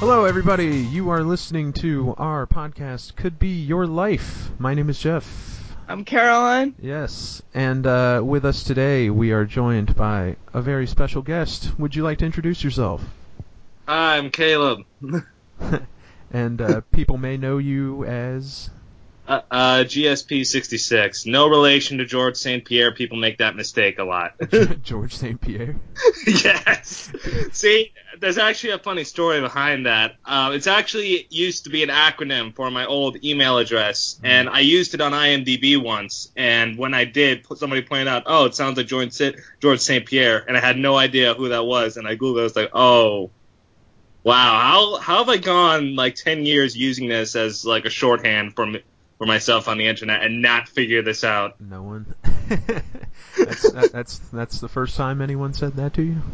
Hello, everybody. You are listening to our podcast, Could Be Your Life. My name is Jeff. I'm Caroline. Yes, and with us today, we are joined by a very special guest. Would you like to introduce yourself? I'm Caleb. And people may know you as... GSP 66. No relation to George St. Pierre. People make that mistake a lot. George St. Pierre? Yes. See, there's actually a funny story behind that. It's actually used to be an acronym for my old email address, and I used it on IMDb once, and when I did, somebody pointed out, oh, it sounds like George St. Pierre, and I had no idea who that was, and I Googled it, I was like, oh, wow, how have I gone like 10 years using this as like a shorthand for myself on the internet and not figure this out? No one. That's the first time anyone said that to you?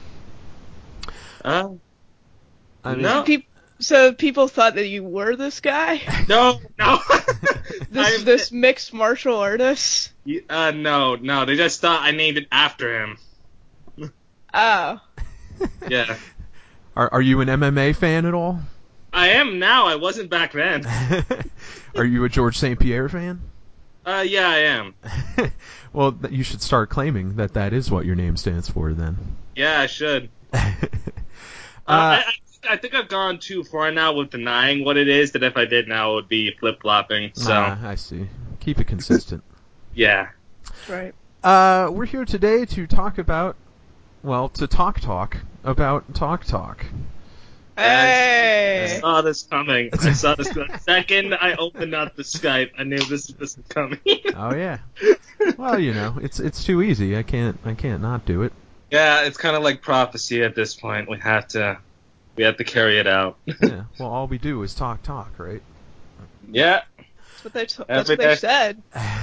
I mean, no. So people thought that you were this guy? No. This mixed martial artist? No. They just thought I named it after him. Oh. Yeah. Are you an MMA fan at all? I am now. I wasn't back then. Are you a George St. Pierre fan? Yeah, I am. Well, you should start claiming that is what your name stands for, then. Yeah, I should. I think I've gone too far now with denying what it is, that if I did now, it would be flip-flopping. So. I see. Keep it consistent. Yeah. Right. We're here today to talk about, talk about Talk. Hey! I saw this coming. The second I opened up the Skype, I knew this was coming. Oh yeah. Well, it's too easy. I can't not do it. Yeah, it's kind of like prophecy at this point. We have to carry it out. Yeah. Well, all we do is talk, right? Yeah. That's what they said.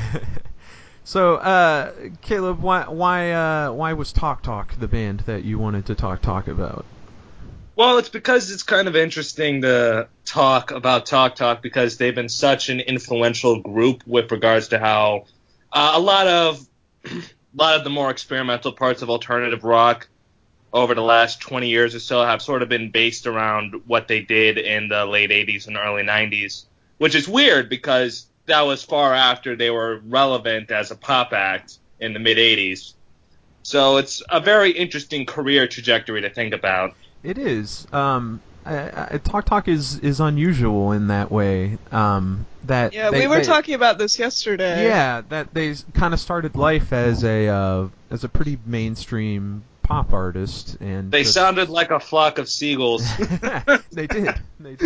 So, Caleb, why was Talk the band that you wanted to talk about? Well, it's because it's kind of interesting to talk about Talk because they've been such an influential group with regards to how a lot of the more experimental parts of alternative rock over the last 20 years or so have sort of been based around what they did in the late 80s and early 90s, which is weird because that was far after they were relevant as a pop act in the mid 80s. So it's a very interesting career trajectory to think about. It is. Talk is unusual in that way. We were talking about this yesterday. Yeah, that they kind of started life as a pretty mainstream pop artist, and they sounded like a flock of seagulls. They did.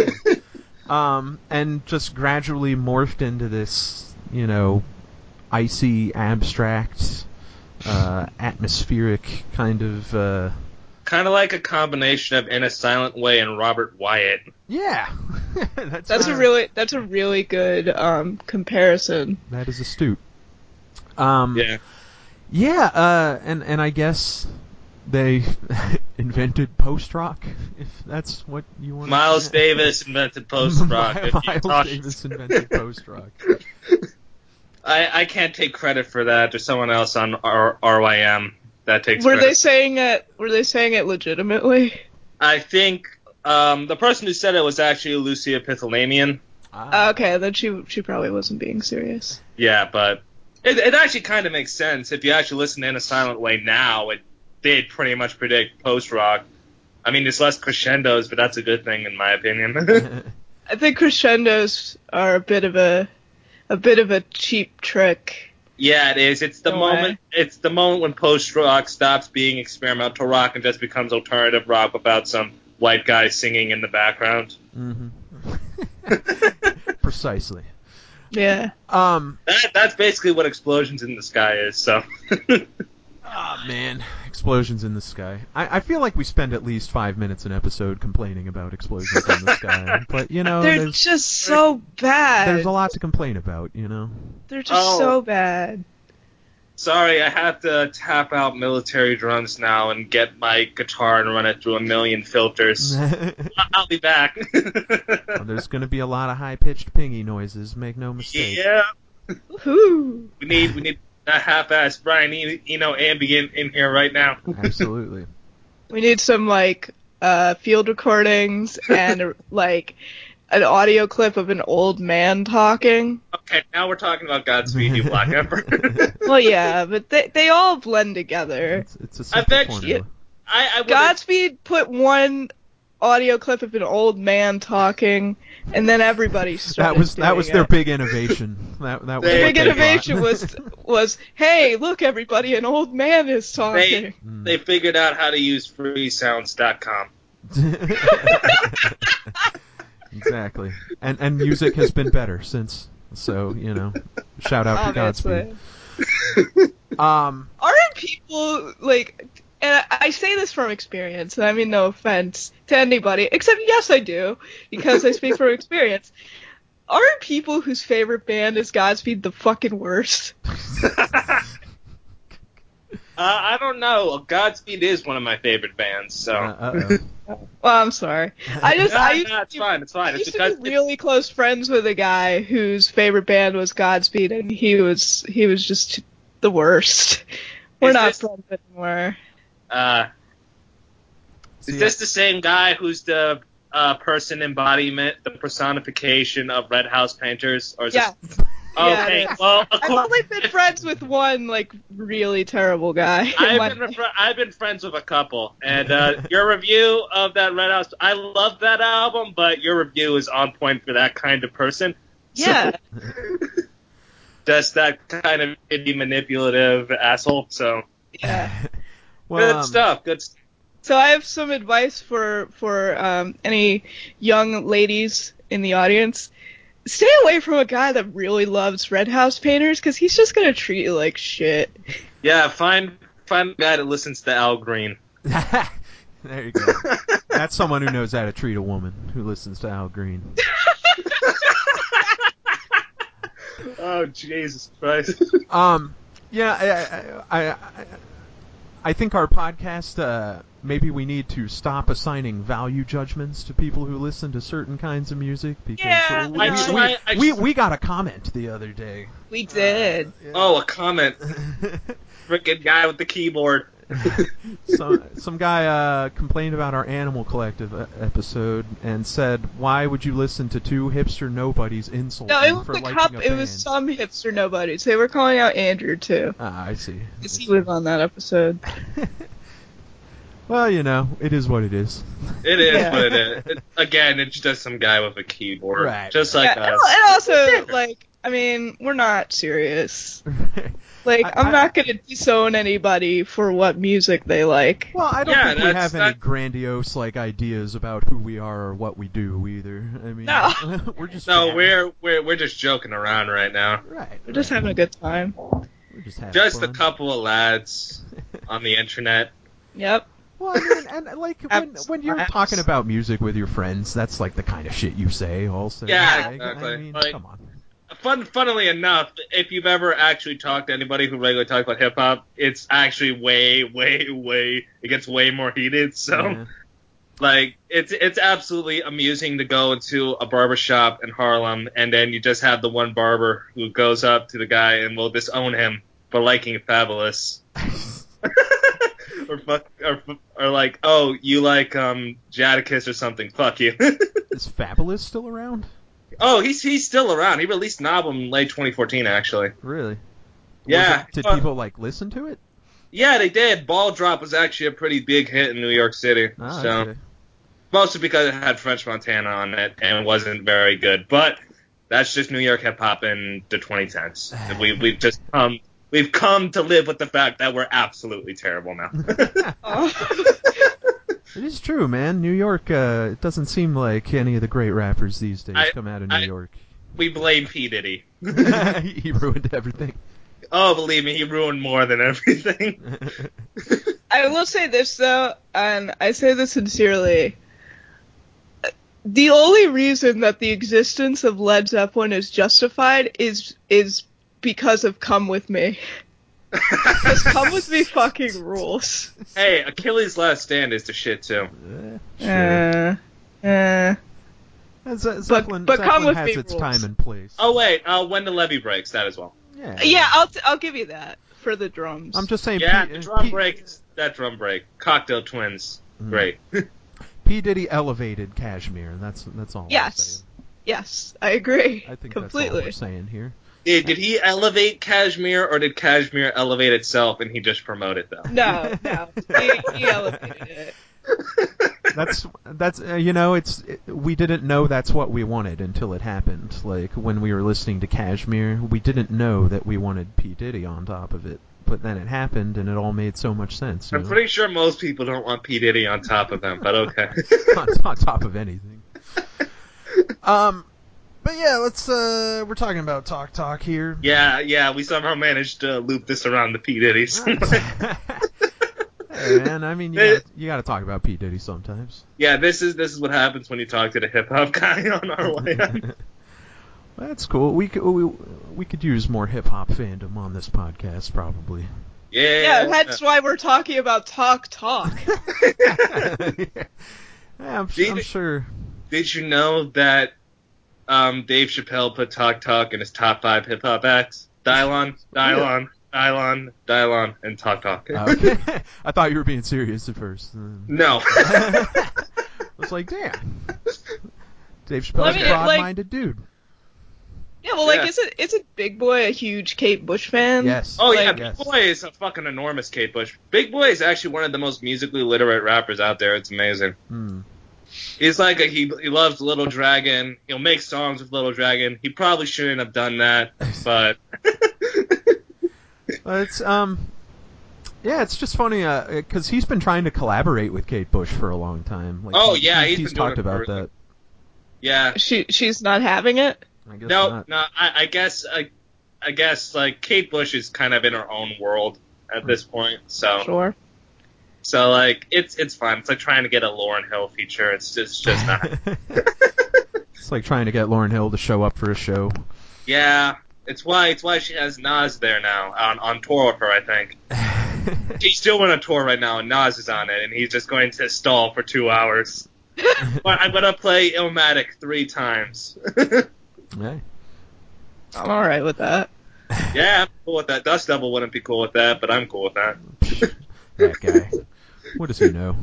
And just gradually morphed into this, icy, abstract, atmospheric kind of. Kind of like a combination of In a Silent Way and Robert Wyatt. Yeah. That's a really good comparison. That is astute. Yeah. Yeah, and I guess they invented post-rock, if that's what you want to say. Miles Davis invented post-rock. Miles Davis invented post-rock. I can't take credit for that. There's someone else on RYM. Were they saying it legitimately? I think the person who said it was actually Lucia Pithalamian. Okay, then she probably wasn't being serious. Yeah, but it actually kind of makes sense. If you actually listen to In a Silent Way now, it did pretty much predict post-rock. I mean, there's less crescendos, but that's a good thing in my opinion. I think crescendos are a bit of a cheap trick. Yeah, it is. It's the moment. It's the moment when post-rock stops being experimental rock and just becomes alternative rock without some white guy singing in the background. Mm-hmm. Precisely. Yeah. That's basically what Explosions in the Sky is. So. Oh, man. Explosions in the Sky. I feel like we spend at least 5 minutes an episode complaining about Explosions in the Sky. But, they're just so bad. There's a lot to complain about, They're just so bad. Sorry, I have to tap out military drums now and get my guitar and run it through a million filters. I'll be back. Well, there's going to be a lot of high-pitched pingy noises, make no mistake. Yeah. Woohoo. We need that half-assed Brian Eno ambient in here right now. Absolutely. We need some, field recordings and like an audio clip of an old man talking. Okay, now we're talking about Godspeed You Black Emperor. Well, yeah, but they all blend together. It's a simple formula. Godspeed put one audio clip of an old man talking, and then everybody started that was their big innovation. That was the big innovation thought. was hey, look everybody, an old man is talking. They figured out how to use freesounds.com. Exactly. And music has been better since. So, shout out to Godspeed. Aren't people like, and I say this from experience, and I mean no offense to anybody, except yes I do, because I speak from experience. Aren't people whose favorite band is Godspeed the fucking worst? I don't know. Godspeed is one of my favorite bands, so. Well, I'm sorry. It's fine. It's fine. I used to be really close friends with a guy whose favorite band was Godspeed, and he was just the worst. We're not friends anymore. Is this the same guy who's the person embodiment, the personification of Red House Painters? Or is yes. This... Okay, yeah, well, I've only been friends with one, like, really terrible guy. I've been friends with a couple, and your review of that Red House, I love that album, but your review is on point for that kind of person. Yeah. So, just that kind of indie manipulative asshole, so. Yeah. Well, good stuff. So I have some advice for any young ladies in the audience. Stay away from a guy that really loves Red House Painters, because he's just gonna treat you like shit. Yeah, find a guy that listens to Al Green. There you go. That's someone who knows how to treat a woman who listens to Al Green. Oh, Jesus Christ. Yeah, I think our podcast, maybe we need to stop assigning value judgments to people who listen to certain kinds of music, because we got a comment the other day. We did. Yeah. Oh, a comment. Frickin' guy with the keyboard. Some guy complained about our Animal Collective episode and said, "Why would you listen to two hipster nobodies insult you for liking a band?" It was some hipster nobodies. They were calling out Andrew too. Ah, I see. Because he was on that episode. Well, it is what it is. It is what it is. Again, it's just some guy with a keyboard. Right. Just like us. And also, we're not serious. I'm not going to disown anybody for what music they like. Well, I don't think we have any grandiose ideas about who we are or what we do either. I mean, no. we're just we're just joking around right now. Right. We're just having a good time. We're just having just fun. a couple of lads on the internet. Yep. Well, I mean, when you're talking about music with your friends, that's the kind of shit you say. Also, yeah, exactly. I mean, come on. Funnily enough, if you've ever actually talked to anybody who regularly talks about hip hop, it's actually way it gets way more heated. So, it's absolutely amusing to go into a barbershop in Harlem, and then you just have the one barber who goes up to the guy and will disown him for liking Fabulous. or like, oh, you like Jadakiss or something? Fuck you. Is Fabulous still around? Oh, he's still around. He released an album in late 2014, actually. Really? Yeah. Did people listen to it? Yeah, they did. Ball Drop was actually a pretty big hit in New York City. Okay. Mostly because it had French Montana on it and it wasn't very good. But that's just New York hip hop in the 2010s. We've come to live with the fact that we're absolutely terrible now. It is true, man. New York, it doesn't seem like any of the great rappers these days come out of New York. We blame P. Diddy. He ruined everything. Oh, believe me, he ruined more than everything. I will say this, though, and I say this sincerely. The only reason that the existence of Led Zeppelin is justified is because of Come With Me. Because Come With Me fucking rules. Hey, Achilles' Last Stand is the shit, too. Sure. Zeppelin Come With has Me its rules. time and place. Oh, wait, When the Levee Breaks, that as well. Yeah, I'll give you that for the drums. I'm just saying. Yeah, that drum break. Cocktail Twins. Great. P. Diddy elevated Kashmir. That's all I'm Yes. saying. Yes, I agree. I think completely. that's all we're saying here. Did he elevate Kashmir, or did Kashmir elevate itself and he just promoted them? No. He elevated it. That's we didn't know that's what we wanted until it happened. Like when we were listening to Kashmir, we didn't know that we wanted P. Diddy on top of it. But then it happened, and it all made so much sense. I'm pretty sure most people don't want P. Diddy on top of them, but okay. on top of anything. But yeah, we're talking about Talk here. Yeah, we somehow managed to loop this around the P. Diddy's. Hey man, I mean, you gotta talk about P. Diddy sometimes. Yeah, this is what happens when you talk to the hip hop guy on our way up. That's cool. We could use more hip hop fandom on this podcast, probably. Yeah, that's why we're talking about Talk. I'm sure. Did you know that Dave Chappelle put Talk in his top 5 hip hop acts? Dylon, and Talk. Okay. I thought you were being serious at first. No. I was like, damn. Dave Chappelle's a broad-minded dude. Yeah, well, isn't Big Boy a huge Kate Bush fan? Yes. Oh, yeah, Big Boy is a fucking enormous Kate Bush. Big Boy is actually one of the most musically literate rappers out there. It's amazing. He's like he loves Little Dragon. He'll make songs with Little Dragon. He probably shouldn't have done that, but... It's it's just funny because he's been trying to collaborate with Kate Bush for a long time. Like, he's talked about that. Yeah, she's not having it. I guess no. Not. I guess like Kate Bush is kind of in her own world at this point. So sure. So like it's fun. It's like trying to get a Lauryn Hill feature. It's just not. It's like trying to get Lauryn Hill to show up for a show. Yeah. It's why she has Nas there now on tour with her, I think. She's still on a tour right now, and Nas is on it, and he's just going to stall for 2 hours. But I'm gonna play Illmatic 3 times. Hey. I'm all right with that. Yeah, I'm cool with that. Dust Devil wouldn't be cool with that, but I'm cool with that. That guy. What does he know?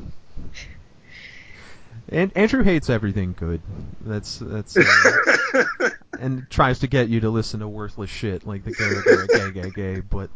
And Andrew hates everything good. That's and tries to get you to listen to worthless shit like the gay, but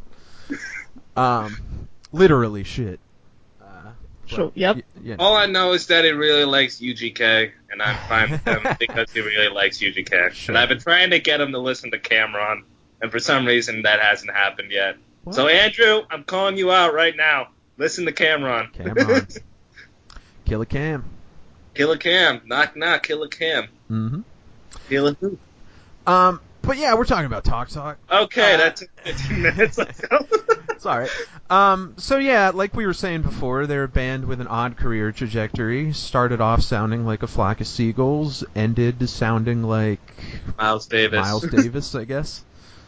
literally shit. Sure. Yep. All I know is that he really likes UGK, and I'm fine with him because he really likes UGK. Sure. And I've been trying to get him to listen to Cameron, and for some reason that hasn't happened yet. What? So Andrew, I'm calling you out right now. Listen to Cameron. Killer Cam. Killer Cam. Knock knock. Killer Cam. Mm-hmm. Killer who? But yeah, we're talking about Talk. Okay, that took 15 minutes. Let's go. It's all right. So yeah, like we were saying before, they're a band with an odd career trajectory. Started off sounding like a flock of seagulls, ended sounding like Miles Davis, I guess.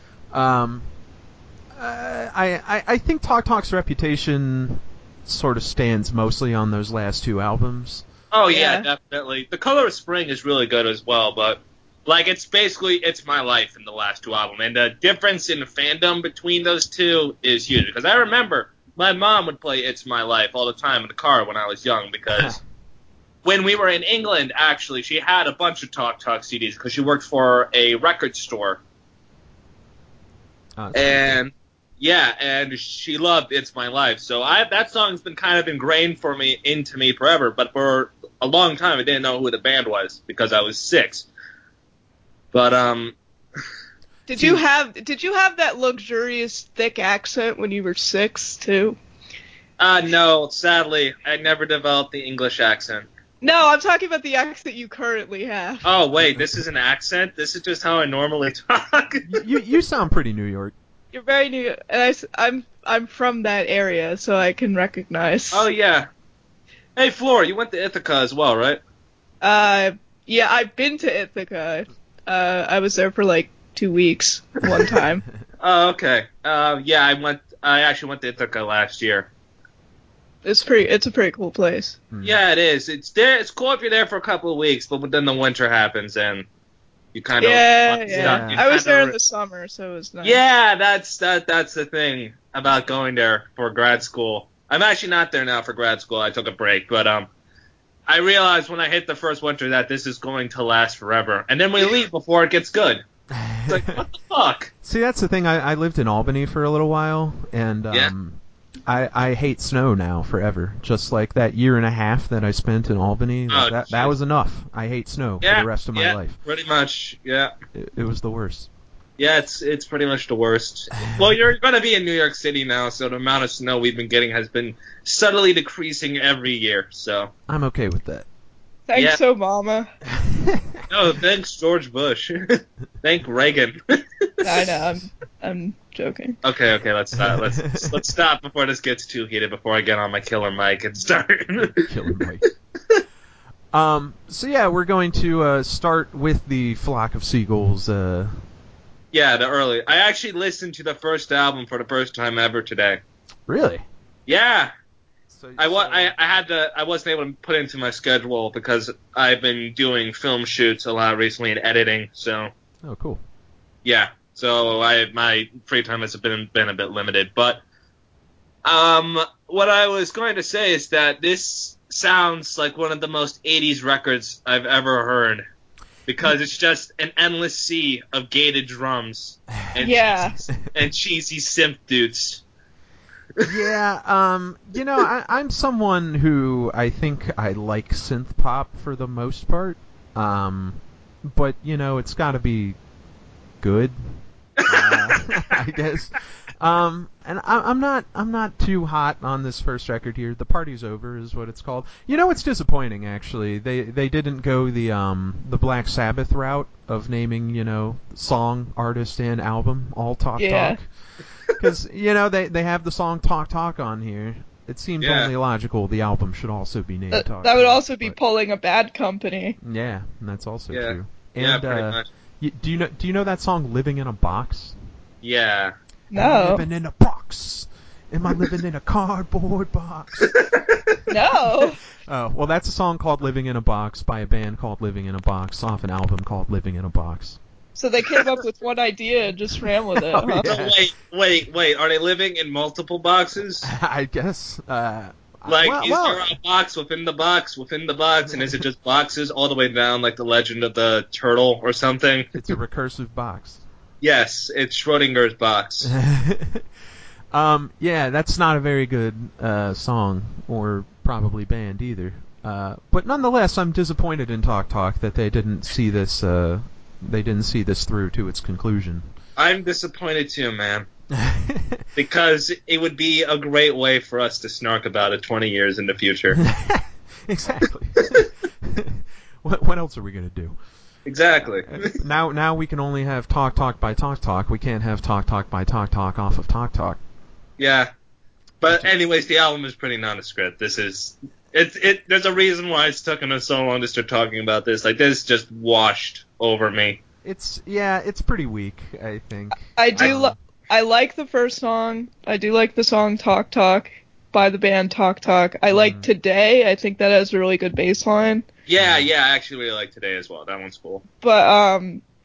I think Talk's reputation sort of stands mostly on those last 2 albums. Oh yeah, definitely. The Color of Spring is really good as well, but like it's basically It's My Life in the last 2 albums, and the difference in the fandom between those two is huge. Because I remember my mom would play It's My Life all the time in the car when I was young, because when we were in England, actually, she had a bunch of Talk CDs because she worked for a record store. And she loved It's My Life. So that song's been kind of ingrained into me forever, but for a long time I didn't know who the band was because I was 6. But Did you have that luxurious thick accent when you were 6 too? No, sadly, I never developed the English accent. No, I'm talking about the accent you currently have. Oh wait, this is an accent? This is just how I normally talk. You sound pretty New York. You're very New York, and I'm from that area, so I can recognize. Oh yeah. Hey Floor, you went to Ithaca as well, right? Yeah, I've been to Ithaca. I was there for like 2 weeks one time. Oh, okay. Yeah, I actually went to Ithaca last year. It's a pretty cool place. Yeah, it is. It's cool if you're there for a couple of weeks, but then the winter happens and you kind of I was there in the summer, so it was nice. Yeah, that's the thing about going there for grad school. I'm actually not there now for grad school. I took a break, but I realized when I hit the first winter that this is going to last forever, and then we leave before it gets good. It's like, what the fuck? See, that's the thing. I lived in Albany for a little while, and I hate snow now forever. Just like that year and a half that I spent in Albany, that was enough. I hate snow for the rest of my life. Pretty much, yeah. It was the worst. Yeah, it's pretty much the worst. Well, you're going to be in New York City now, so the amount of snow we've been getting has been subtly decreasing every year, so. I'm okay with that. Thanks, Obama. No, thanks George Bush. Thank Reagan. I know, I'm joking. Okay, let's stop. Let's stop before this gets too heated, before I get on my killer mic and start. Killer mic. So yeah, we're going to start with the Flock of Seagulls. Yeah, the early. I actually listened to the first album for the first time ever today. Really? Yeah. I wasn't able to put it into my schedule because I've been doing film shoots a lot recently and editing. So. Oh, cool. Yeah. So my free time has been a bit limited, but what I was going to say is that this sounds like one of the most 80s records I've ever heard. Because it's just an endless sea of gated drums and cheesy synth dudes. Yeah, I'm someone who I think I like synth pop for the most part. But it's got to be good. I guess. And I'm not too hot on this first record here. The Party's Over is what it's called. It's disappointing actually. They didn't go the Black Sabbath route of naming, song, artist, and album all Talk Talk. Because they have the song Talk Talk on here. It seems only logical the album should also be named Talk Talk. That would also be pulling a Bad Company. Yeah, and that's also true. Yeah, And pretty much. do you know that song Living in a Box? Yeah. No. Am I living in a box? Am I living in a cardboard box? No. Oh, well, that's a song called Living in a Box by a band called Living in a Box off an album called Living in a Box. So they came up with one idea and just ran with it, huh? Yeah. So wait. Are they living in multiple boxes? I guess. Is there a box within the box within the box, and is it just boxes all the way down like the Legend of the Turtle or something? It's a recursive box. Yes, it's Schrodinger's box. Yeah, that's not a very good song, or probably band either. But nonetheless, I'm disappointed in Talk Talk that they didn't see this. They didn't see this through to its conclusion. I'm disappointed too, man. Because it would be a great way for us to snark about it 20 years in the future. Exactly. What else are we gonna do? Exactly. Now we can only have Talk Talk by Talk Talk. We can't have Talk Talk by Talk Talk off of Talk Talk. Yeah. But anyways, the album is pretty nondescript. There's a reason why it's taken us so long to start talking about this. Like, this just washed over me. It's pretty weak, I think. I like the first song. I do like the song Talk Talk by the band Talk Talk. I like Today. I think that has a really good bass line. Yeah, I actually really like Today as well. That one's cool. But,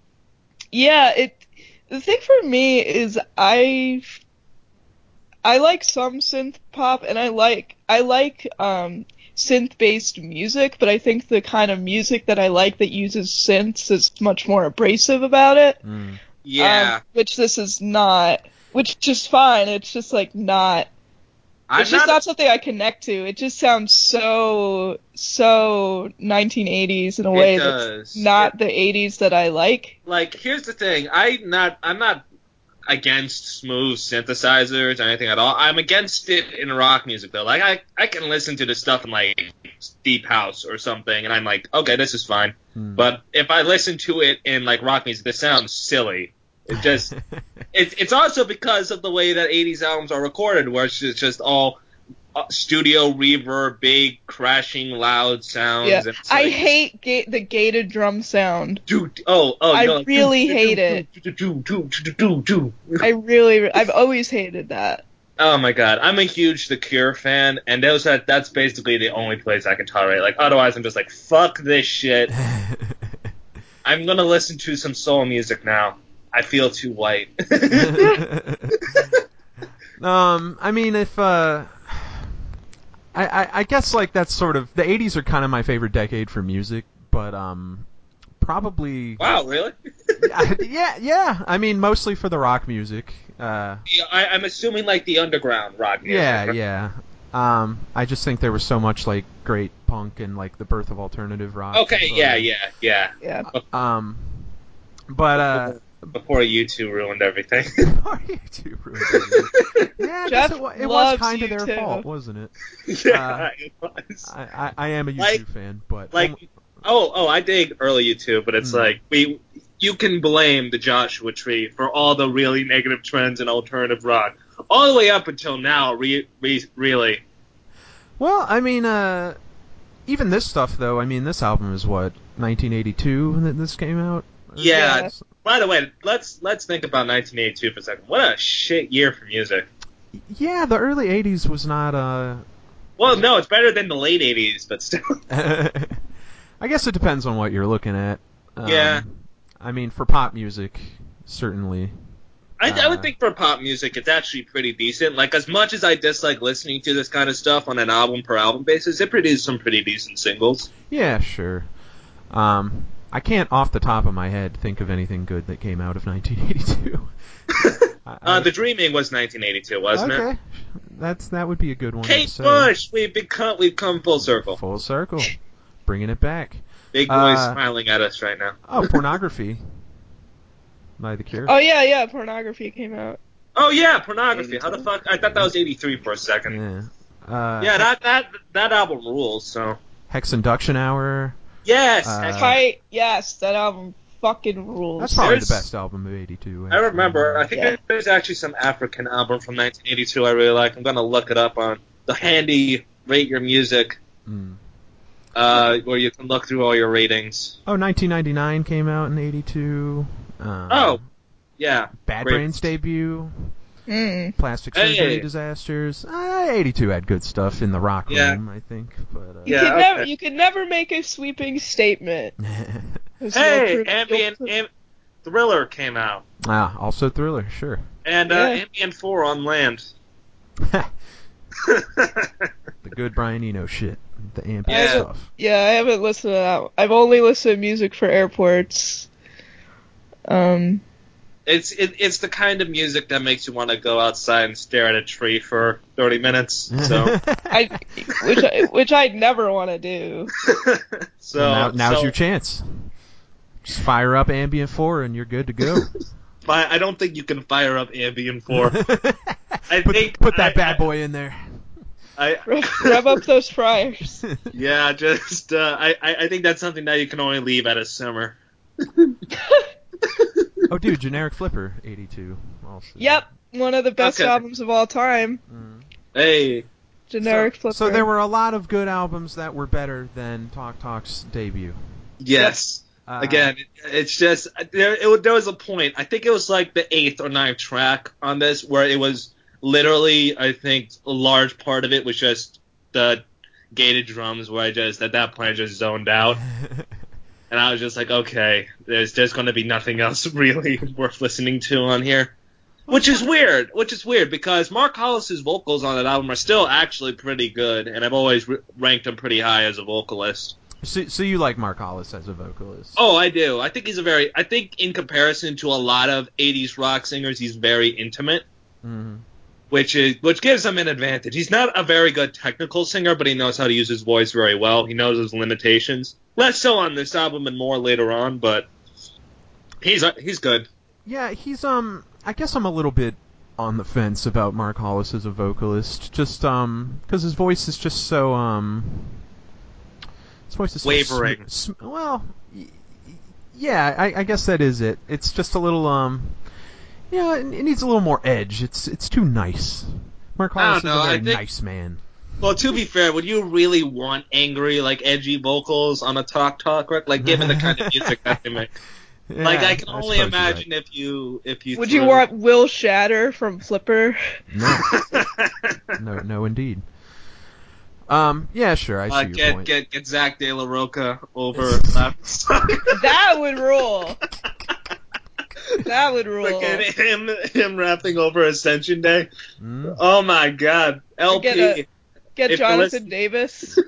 the thing for me is I like some synth pop, and I like synth-based music, but I think the kind of music that I like that uses synths is much more abrasive about it. Yeah. Which this is not, which is fine. It's just like not. It's just not something I connect to. It just sounds so 1980s in a way that's not the 80s that I like. Like, here's the thing. I'm not against smooth synthesizers or anything at all. I'm against it in rock music though. Like, I can listen to this stuff in like deep house or something, and I'm like, okay, this is fine. But if I listen to it in like rock music, this sounds silly. It just it's also because of the way that 80s albums are recorded, where it's just all studio reverb, big crashing loud sounds. Yeah. And I hate the gated drum sound. I really hate it. I've always hated that. Oh my god, I'm a huge The Cure fan, and that's basically the only place I can tolerate. Like, otherwise I'm just like, fuck this shit. I'm gonna listen to some soul music now. I feel too white. I mean, if I guess like that's sort of the 80s are kind of my favorite decade for music, but probably. Wow, really? yeah. I mean, mostly for the rock music. Yeah, I'm assuming like the underground rock music. Yeah. I just think there was so much like great punk and like the birth of alternative rock. Okay, yeah. But before U2 ruined everything. before U2 ruined everything. Yeah, I guess it was kind of their U2. fault, wasn't it? Yeah, it was. I am a U2 fan, but I dig early U2, but it's like you can blame the Joshua Tree for all the really negative trends in alternative rock, all the way up until now. Really. Well, I mean, even this stuff though. I mean, this album is what 1982 that this came out. Yeah. By the way, let's think about 1982 for a second. What a shit year for music. Yeah, the early 80s was not Well, no, it's better than the late 80s, but still. I guess it depends on what you're looking at. Yeah. I mean, for pop music, certainly. I would think for pop music, it's actually pretty decent. Like, as much as I dislike listening to this kind of stuff on an album-per-album basis, it produced some pretty decent singles. Yeah, sure. I can't, off the top of my head, think of anything good that came out of 1982. The Dreaming was 1982, wasn't it? Okay, that would be a good one. Kate Bush, we've come full circle. Full circle, bringing it back. Big boy's smiling at us right now. Oh, Pornography by The Cure. Oh yeah, Pornography came out. Oh yeah, Pornography. How the fuck? I thought that was 83 for a second. Yeah. That album rules. So. Hex Induction Hour. Yes. Yes, that album fucking rules. That's probably the best album of 82. I remember. I think there's actually some African album from 1982 I really like. I'm gonna look it up on the handy Rate Your Music, where you can look through all your ratings. Oh, 1999 came out in 82. Yeah. Bad Brains debut. Plastic Surgery Disasters. 82 had good stuff in the rock room, I think. But you could never make a sweeping statement. Ambient Thriller came out. Also Thriller, sure. And Ambient 4 on Land. The good Brian Eno shit. The ambient stuff. Yeah, I haven't listened to that. I've only listened to music for airports. It's the kind of music that makes you want to go outside and stare at a tree for 30 minutes. So which I'd never want to do. So now's your chance. Just fire up Ambient 4 and you're good to go. I don't think you can fire up Ambient 4. Put that bad boy in there. Rev up those fryers. Yeah, just I think that's something that you can only leave at a summer. Oh, dude, Generic Flipper, 82. Also. Yep, one of the best albums of all time. Hey. Generic Flipper. So there were a lot of good albums that were better than Talk Talk's debut. Yes. Again, it's just there was a point. I think it was like the 8th or 9th track on this where it was literally, I think, a large part of it was just the gated drums where I just at that point I just zoned out. And I was just like, okay, there's going to be nothing else really worth listening to on here. Which is weird because Mark Hollis's vocals on that album are still actually pretty good, and I've always ranked him pretty high as a vocalist. So you like Mark Hollis as a vocalist? Oh, I do. I think I think in comparison to a lot of 80s rock singers, he's very intimate. Mm-hmm. Which gives him an advantage. He's not a very good technical singer, but he knows how to use his voice very well. He knows his limitations. Less so on this album and more later on, but he's good. Yeah, he's I guess I'm a little bit on the fence about Mark Hollis as a vocalist, just because his voice is just so his voice is wavering. Well, yeah, I guess that is it. It's just a little yeah, it needs a little more edge. It's too nice. Mark Hollis is a very nice man. Well, to be fair, would you really want angry, like, edgy vocals on a Talk Talk record? Like, given the kind of music that they make. Yeah, like, I can only imagine if you would you want Will Shatter from Flipper? No. No, indeed. Yeah, sure, I see your point. Get Zach De La Rocha over That would rule. That would rule. Look at him rapping over Ascension Day. Oh my God, LP. Get If you're Jonathan Davis.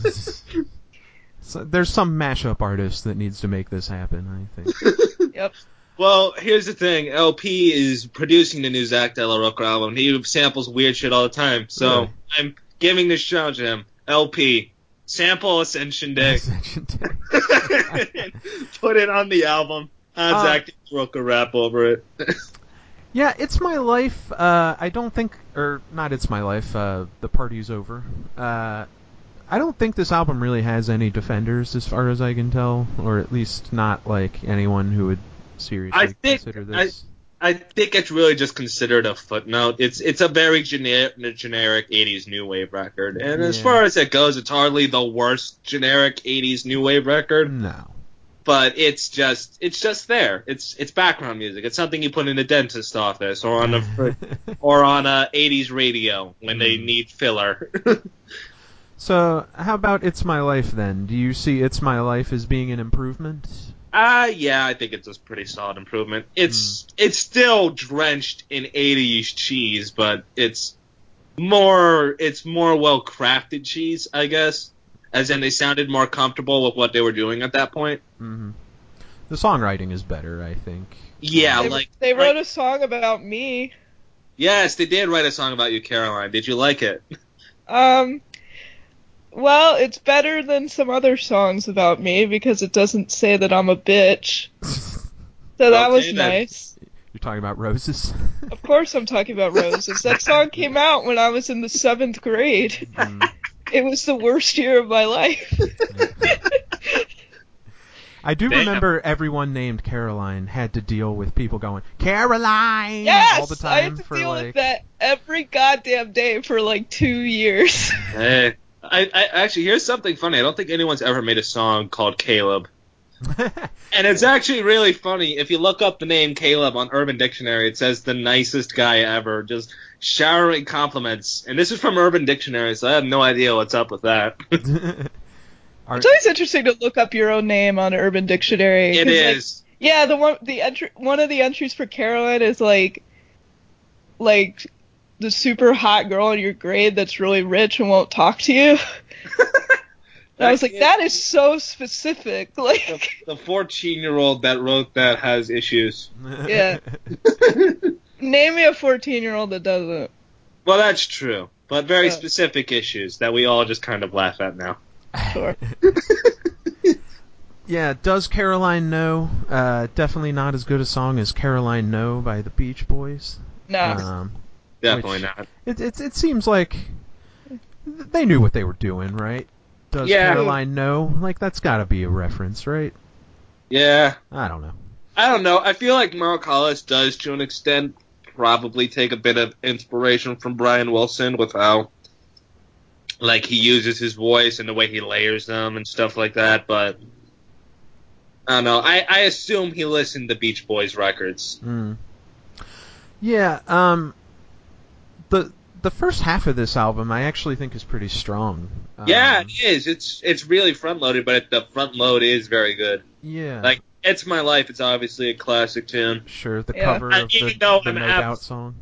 So there's some mashup artist that needs to make this happen, I think. Yep. Well, here's the thing. LP is producing the new Zach De La Rocha album. He samples weird shit all the time. So Really? I'm giving this challenge to him. LP, sample Ascension Day. Ascension Day. Put it on the album. Have Zach De La Rocha rap over it. Yeah, It's My Life. I don't think, or not It's My Life, The Party's Over. I don't think this album really has any defenders as far as I can tell, or at least not like anyone who would seriously consider this. I think it's really just considered a footnote. It's a very generic 80s new wave record. And as far as it goes, it's hardly the worst generic 80s new wave record. No. But it's just there. It's background music. It's something you put in a dentist's office or on a 80s radio when they need filler. So, how about It's My Life then? Do you see It's My Life as being an improvement? Yeah, I think it's a pretty solid improvement. It's still drenched in 80s cheese, but it's more well crafted cheese, I guess. As in, they sounded more comfortable with what they were doing at that point. Mm-hmm. The songwriting is better, I think. Yeah, they wrote a song about me. Yes, they did write a song about you, Caroline. Did you like it? Well, it's better than some other songs about me because it doesn't say that I'm a bitch. So that was nice. You're talking about Roses? Of course I'm talking about Roses. That song came out when I was in the 7th grade. It was the worst year of my life. I do remember everyone named Caroline had to deal with people going, Caroline! Yes! All the time. I had to deal with that every goddamn day for like 2 years. Hey. I actually, here's something funny. I don't think anyone's ever made a song called Caleb. And it's actually really funny. If you look up the name Caleb on Urban Dictionary, it says the nicest guy ever, just showering compliments. And this is from Urban Dictionary, so I have no idea what's up with that. It's always interesting to look up your own name on Urban Dictionary. It is. Like, yeah, one of the entries for Caroline is like the super hot girl in your grade that's really rich and won't talk to you. And I was like, that is so specific. Like the 14-year-old that wrote that has issues. Yeah. Name me a 14-year-old that doesn't. Well, that's true, but very specific issues that we all just kind of laugh at now. Sure. Yeah, Does Caroline Know? Definitely not as good a song as Caroline Know by the Beach Boys. No. Definitely not. It seems like they knew what they were doing, right? Does Caroline Know? Like, that's gotta be a reference, right? Yeah. I don't know. I feel like Mark Hollis does, to an extent, probably take a bit of inspiration from Brian Wilson with how, like, he uses his voice and the way he layers them and stuff like that, but I don't know. I assume he listened to Beach Boys records. Yeah, the first half of this album I actually think is pretty strong. Yeah, it is. It's really front-loaded, but the front load is very good. Yeah. Like, It's My Life, it's obviously a classic tune. Sure, the cover of the No Doubt song.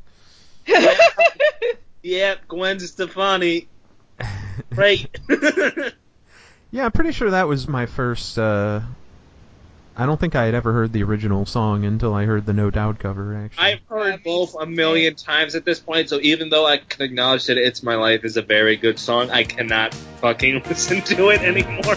Yeah, Gwen Stefani. Great. Yeah, I'm pretty sure that was my first... I don't think I had ever heard the original song until I heard the No Doubt cover, actually. I've heard both a million times at this point, so even though I can acknowledge that It's My Life is a very good song, I cannot fucking listen to it anymore.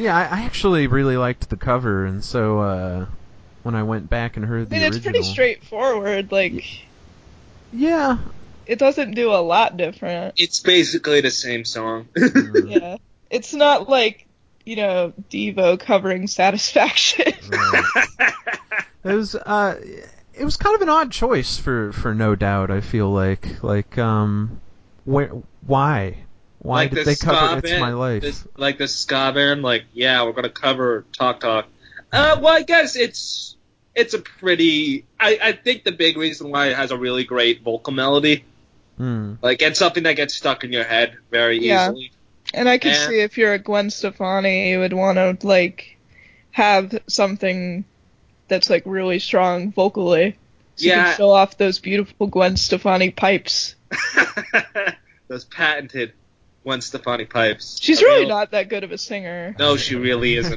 See, I actually really liked the cover, and so when I went back and heard the original... it's pretty straightforward, like... Yeah. It doesn't do a lot different. It's basically the same song. Yeah. It's not like, Devo covering Satisfaction. Right. It was kind of an odd choice for No Doubt, I feel like. Why? Why did they cover It's My Life? Like the ska band, we're gonna cover Talk Talk. Well, I guess it's a pretty... I think the big reason why it has a really great vocal melody. It's something that gets stuck in your head very easily. And I could see if you're a Gwen Stefani, you would want to, have something that's, really strong vocally. So you can show off those beautiful Gwen Stefani pipes. Those patented Gwen Stefani pipes. She's really not that good of a singer. No, she really isn't.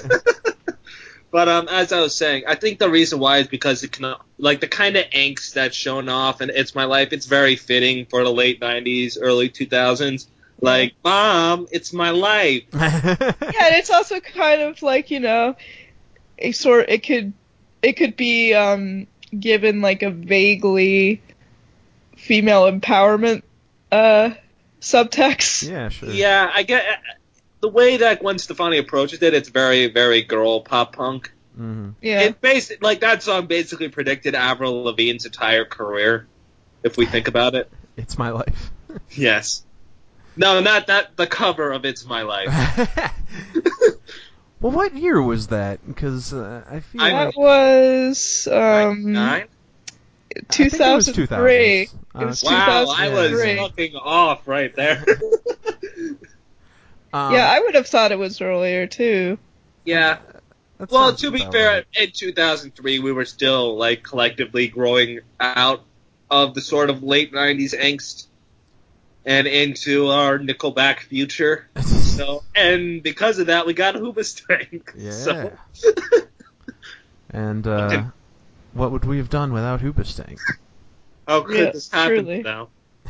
But as I was saying, I think the reason why is because it can, the kind of angst that's shown off in It's My Life, it's very fitting for the late 90s, early 2000s. Mom, it's my life. Yeah, and it's also kind of it could be given a vaguely female empowerment subtext. Yeah, sure. Yeah, I get the way that Gwen Stefani approaches it. It's very, very girl pop punk. Mm-hmm. Yeah, it basically that song basically predicted Avril Lavigne's entire career, if we think about it. It's My Life. Yes. No, not that. The cover of It's My Life. Well, what year was that? Because I feel that was 9? 2003. It was wow, 2003. I was fucking off right there. Yeah, I would have thought it was earlier too. Yeah. Well, to be fair, in 2003 we were still collectively growing out of the sort of late 90s angst and into our Nickelback future. And because of that, we got Hoobastank. Yeah. So. And what would we have done without Hoobastank? How could this happen now?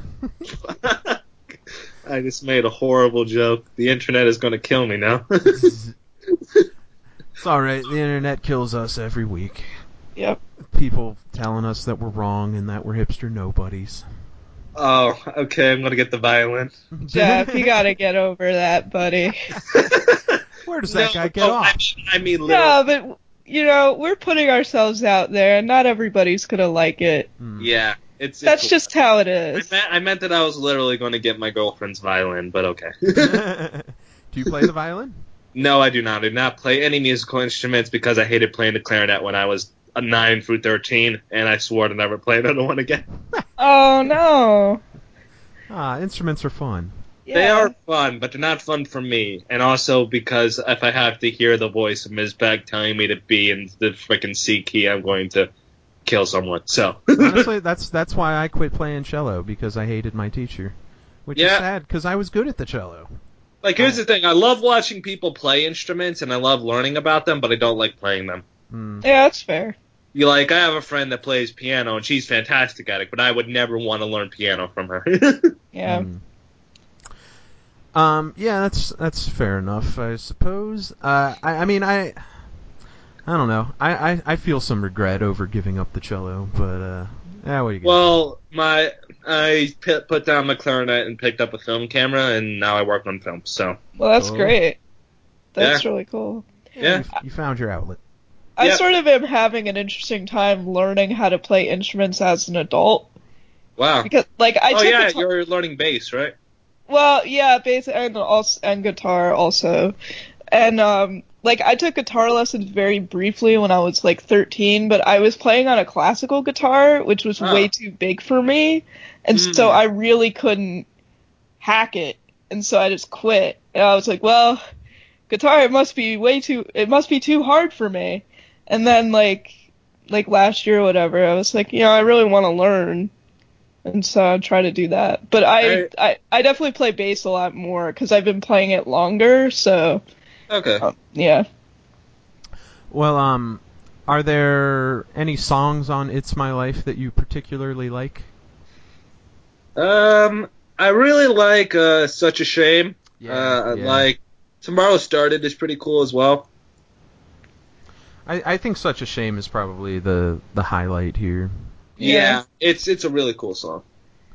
I just made a horrible joke. The internet is going to kill me now. It's alright, the internet kills us every week. Yep. People telling us that we're wrong and that we're hipster nobodies. Oh, okay, I'm going to get the violin. Jeff, you got to get over that, buddy. Where does that guy get off? I mean, no, but, we're putting ourselves out there, and not everybody's going to like it. Yeah. That's just how it is. I meant that I was literally going to get my girlfriend's violin, but okay. Do you play the violin? No, I do not. I do not play any musical instruments because I hated playing the clarinet when I was 9 through 13, and I swore to never play another one again. Oh, no. Instruments are fun. Yeah. They are fun, but they're not fun for me. And also because if I have to hear the voice of Ms. Beck telling me to be in the frickin' C key, I'm going to kill someone. So honestly, that's why I quit playing cello, because I hated my teacher. Which is sad, because I was good at the cello. Here's the thing. I love watching people play instruments, and I love learning about them, but I don't like playing them. Yeah, that's fair. I have a friend that plays piano, and she's fantastic at it, but I would never want to learn piano from her. Yeah. Yeah, that's fair enough, I suppose. I mean, I don't know. I feel some regret over giving up the cello, but what do you get? Well, I put down my clarinet and picked up a film camera, and now I work on film. So. Well, that's great. That's really cool. Yeah. You found your outlet. I sort of am having an interesting time learning how to play instruments as an adult. Wow. Because you're learning bass, right? Well, yeah, bass and guitar also. And I took guitar lessons very briefly when I was 13, but I was playing on a classical guitar, which was way too big for me, and so I really couldn't hack it, and so I just quit. And I was like, well, guitar, it must be too hard for me. And then last year or whatever, I was like, I really want to learn. And so I try to do that. But I definitely play bass a lot more because I've been playing it longer, so. Okay. Yeah. Well, are there any songs on It's My Life that you particularly like? I really like Such a Shame. Yeah. Tomorrow Started is pretty cool as well. I think Such a Shame is probably the highlight here. Yeah, it's a really cool song.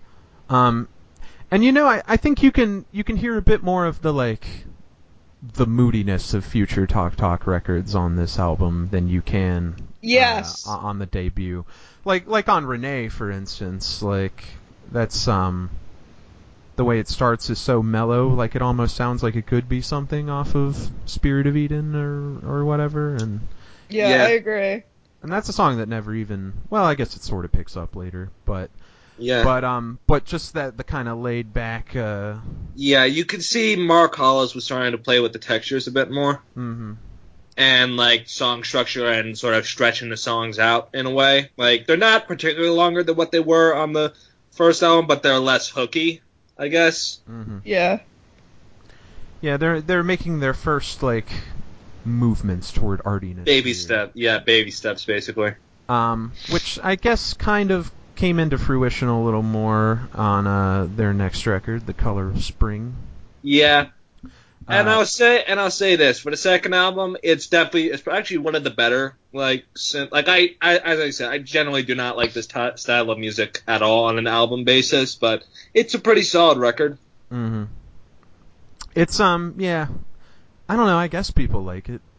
And I think you can hear a bit more of the moodiness of future Talk records on this album than you can on the debut. Like on Renee, for instance, that's the way it starts is so mellow, like it almost sounds like it could be something off of Spirit of Eden or whatever. And yeah, I agree. And that's a song that never even, well, I guess it sort of picks up later, but just the kind of laid back. Yeah, you could see Mark Hollis was trying to play with the textures a bit more. Mm-hmm. And song structure and sort of stretching the songs out in a way. They're not particularly longer than what they were on the first album, but they're less hooky, I guess. Mm-hmm. Yeah. Yeah, they're making their first movements toward artiness. Baby steps basically. Which I guess kind of came into fruition a little more on their next record, The Color of Spring. Yeah. And I'll say this, for the second album, it's actually one of the better, as I said, I generally do not like this style of music at all on an album basis, but it's a pretty solid record. Mm-hmm. It's, yeah, I don't know, I guess people like it.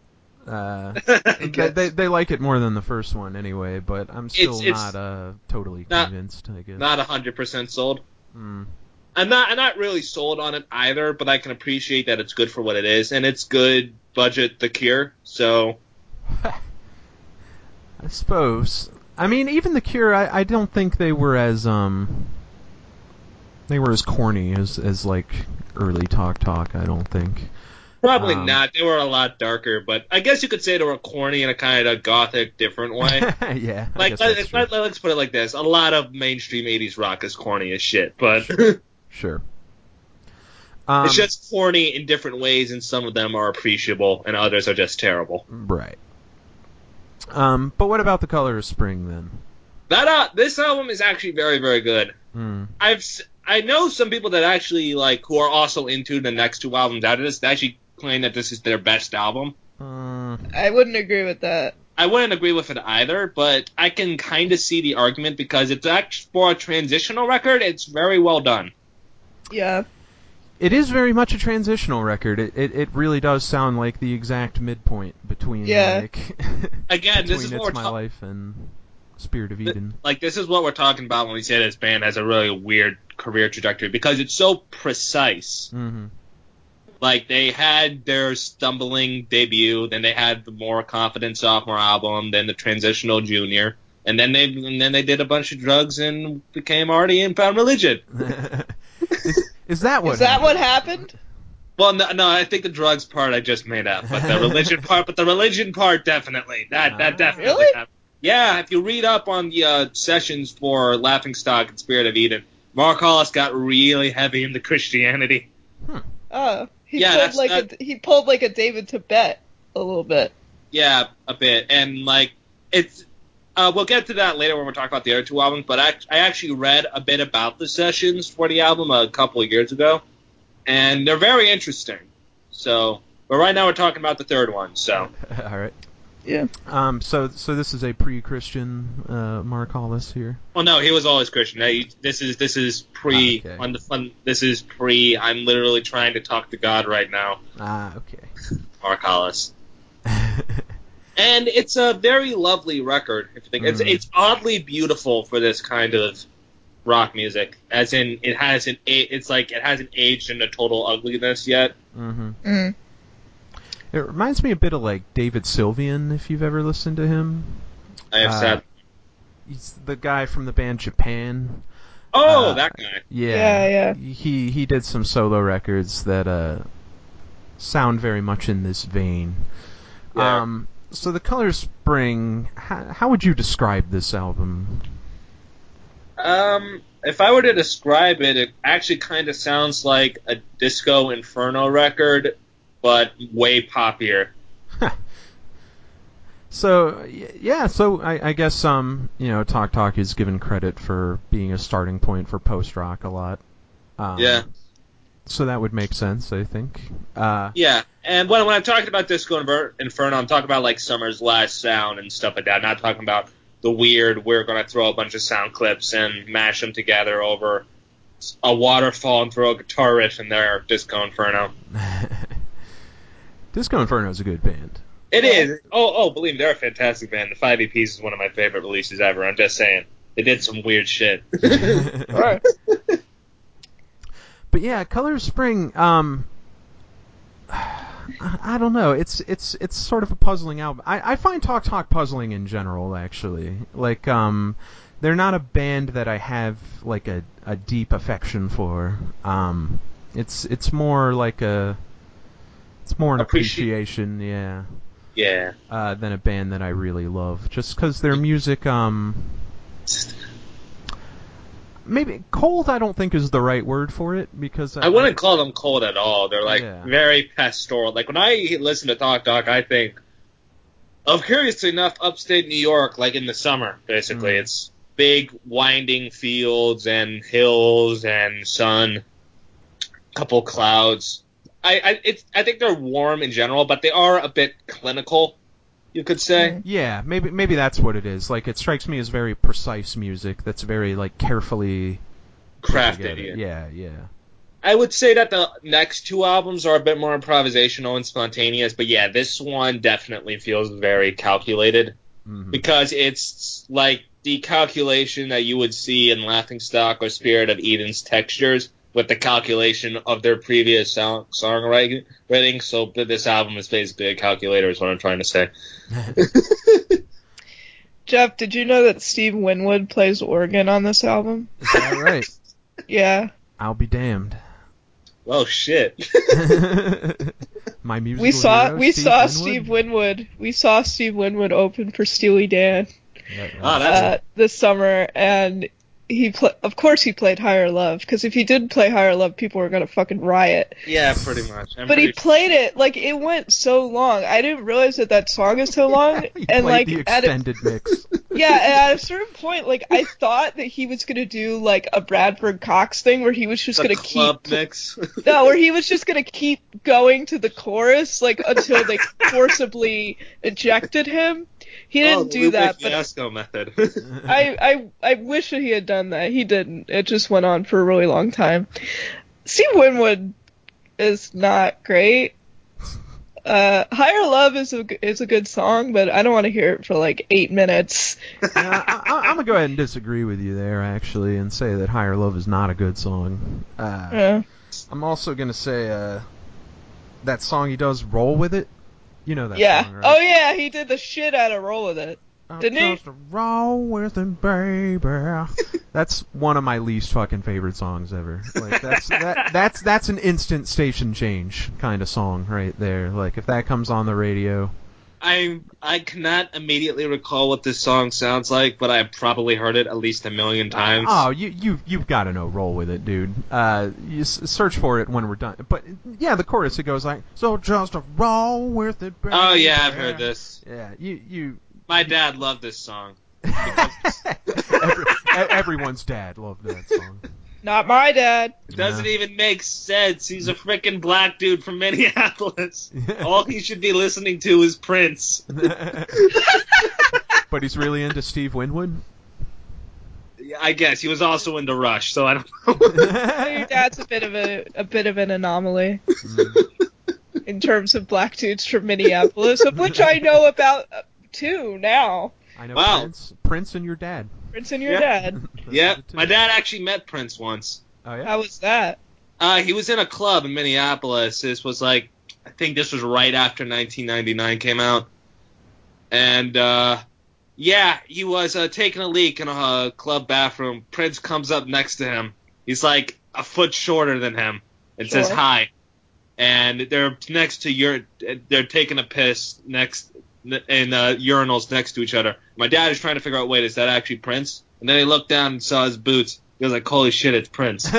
They like it more than the first one anyway, but I'm still not totally convinced, I guess. Not 100% sold. Mm. I'm not really sold on it either, but I can appreciate that it's good for what it is, and it's good budget The Cure, so... I suppose. I mean, even The Cure, I don't think they were as corny as early Talk, I don't think. Probably not. They were a lot darker, but I guess you could say they were corny in a kind of gothic, different way. Yeah. Let's put it like this. A lot of mainstream 80s rock is corny as shit, but... Sure. It's just corny in different ways, and some of them are appreciable, and others are just terrible. Right. But what about The Color of Spring, then? This album is actually very, very good. Mm. I know some people that actually, who are also into the next two albums out of this, they actually claim that this is their best album. I wouldn't agree with that. I wouldn't agree with it either, but I can kind of see the argument because it's actually, for a transitional record, it's very well done. Yeah. It is very much a transitional record. It really does sound like the exact midpoint between Again, between this is what It's My Life and Spirit of Eden. This is what we're talking about when we say this band has a really weird career trajectory because it's so precise. Mm-hmm. They had their stumbling debut, then they had the more confident sophomore album, then the transitional junior, and then they did a bunch of drugs and became Artie and found religion. Is that what happened? Well, no, I think the drugs part I just made up, but the religion part definitely. That definitely really? happened. Yeah, if you read up on the sessions for Laughingstock and Spirit of Eden, Mark Hollis got really heavy into Christianity. Oh, he pulled like a David Tibet a little bit. Yeah, a bit, and it's. We'll get to that later when we're talking about the other two albums, but I actually read a bit about the sessions for the album a couple of years ago, and they're very interesting. So, but right now we're talking about the third one. So, all right. Yeah. So this is a pre-Christian Mark Hollis here. Well, no, he was always Christian. This is pre. Okay. This is pre. I'm literally trying to talk to God right now. Okay. Mark Hollis. And it's a very lovely record. If you think it's oddly beautiful for this kind of rock music, as in it hasn't aged into total ugliness yet. Mm-hmm. Mm. It reminds me a bit of David Sylvian, if you've ever listened to him. I have said. He's the guy from the band Japan. Oh, that guy. Yeah. He did some solo records that sound very much in this vein. Yeah. So The Color of Spring, how would you describe this album? If I were to describe it, it actually kind of sounds like a Disco Inferno record, but way poppier. So, yeah, I guess, Talk is given credit for being a starting point for post-rock a lot. Yeah. So that would make sense, I think. Yeah, and when I'm talking about Disco Inferno, I'm talking about like Summer's Last Sound and stuff like that. Not talking about the weird, we're going to throw a bunch of sound clips and mash them together over a waterfall and throw a guitar riff in there, Disco Inferno. Disco Inferno is a good band. It is. Oh, believe me, they're a fantastic band. The 5 EPs is one of my favorite releases ever. I'm just saying. They did some weird shit. All right. But yeah, Color of Spring, I don't know. It's sort of a puzzling album. I find Talk Talk puzzling in general, actually. Like, they're not a band that I have like a deep affection for. It's more like an appreciation, yeah. Yeah. Than a band that I really love. Just because their music, maybe cold I don't think is the right word for it, because I wouldn't call them cold at all. They're like Yeah. very pastoral. Like when I listen to Talk Talk, I think of, curiously enough, upstate New York, like in the summer, basically. It's big winding fields and hills and sun, couple clouds. I think they're warm in general, but they are a bit clinical, you could say. Yeah, maybe that's what it is. Like, it strikes me as very precise music that's very, like, carefully put Crafted. together. Yeah. I would say that the next two albums are a bit more improvisational and spontaneous, but yeah, this one definitely feels very calculated, because it's like the calculation that you would see in Laughingstock or Spirit of Eden's textures with the calculation of their previous songwriting, so this album is basically a calculator is what I'm trying to say. Jeff, did you know that Steve Winwood plays organ on this album? Is that right? Yeah. I'll be damned. Oh shit. My musical We saw hero, Steve Winwood. We saw Steve Winwood open for Steely Dan That's this summer, and of course he played Higher Love, because if he didn't play Higher Love, people were gonna fucking riot. yeah, pretty much. But he played it like it went so long. I didn't realize that song is so long. He and played like the extended mix. Yeah, and at a certain point, like I thought that he was gonna do like a Bradford Cox thing where he was just gonna keep mix. No, where he was just gonna keep going to the chorus like until they forcibly ejected him. He didn't do that, but Fiasco method. I wish that he had done that. He didn't. It just went on for a really long time. Steve Winwood is not great. Higher Love is a good song, but I don't want to hear it for like 8 minutes. I'm gonna go ahead and disagree with you there, actually, and say that Higher Love is not a good song. I'm also gonna say that song he does, Roll With It. You know that song, right? Oh yeah, he did the shit out of Roll With It. Didn't he? Just roll with it, baby. That's one of my least fucking favorite songs ever. Like that's an instant station change kind of song right there. Like if that comes on the radio. I cannot immediately recall what this song sounds like, but I've probably heard it at least 1,000,000 times. Oh, you've got to know Roll With It, dude. You search for it when we're done. But yeah, the chorus, it goes like, so just roll with it, baby. Oh yeah, I've heard this. Yeah, you. My dad loved this song. Everyone's dad loved that song. Not my dad. It doesn't even make sense. He's a freaking black dude from Minneapolis. All he should be listening to is Prince. But he's really into Steve Winwood? I guess he was also into Rush, so I don't know. Your dad's a bit of an anomaly in terms of black dudes from Minneapolis, of which I know about two now. I know Prince and your dad. Prince and your dad. Yeah, my dad actually met Prince once. Oh yeah. How was that? He was in a club in Minneapolis. This was like, I think this was right after 1999 came out, and yeah, he was taking a leak in a club bathroom. Prince comes up next to him. He's like a foot shorter than him and says hi. And they're next to they're taking a piss next in urinals next to each other. My dad is trying to figure out, wait, is that actually Prince? And then he looked down and saw his boots. He was like, holy shit, it's Prince.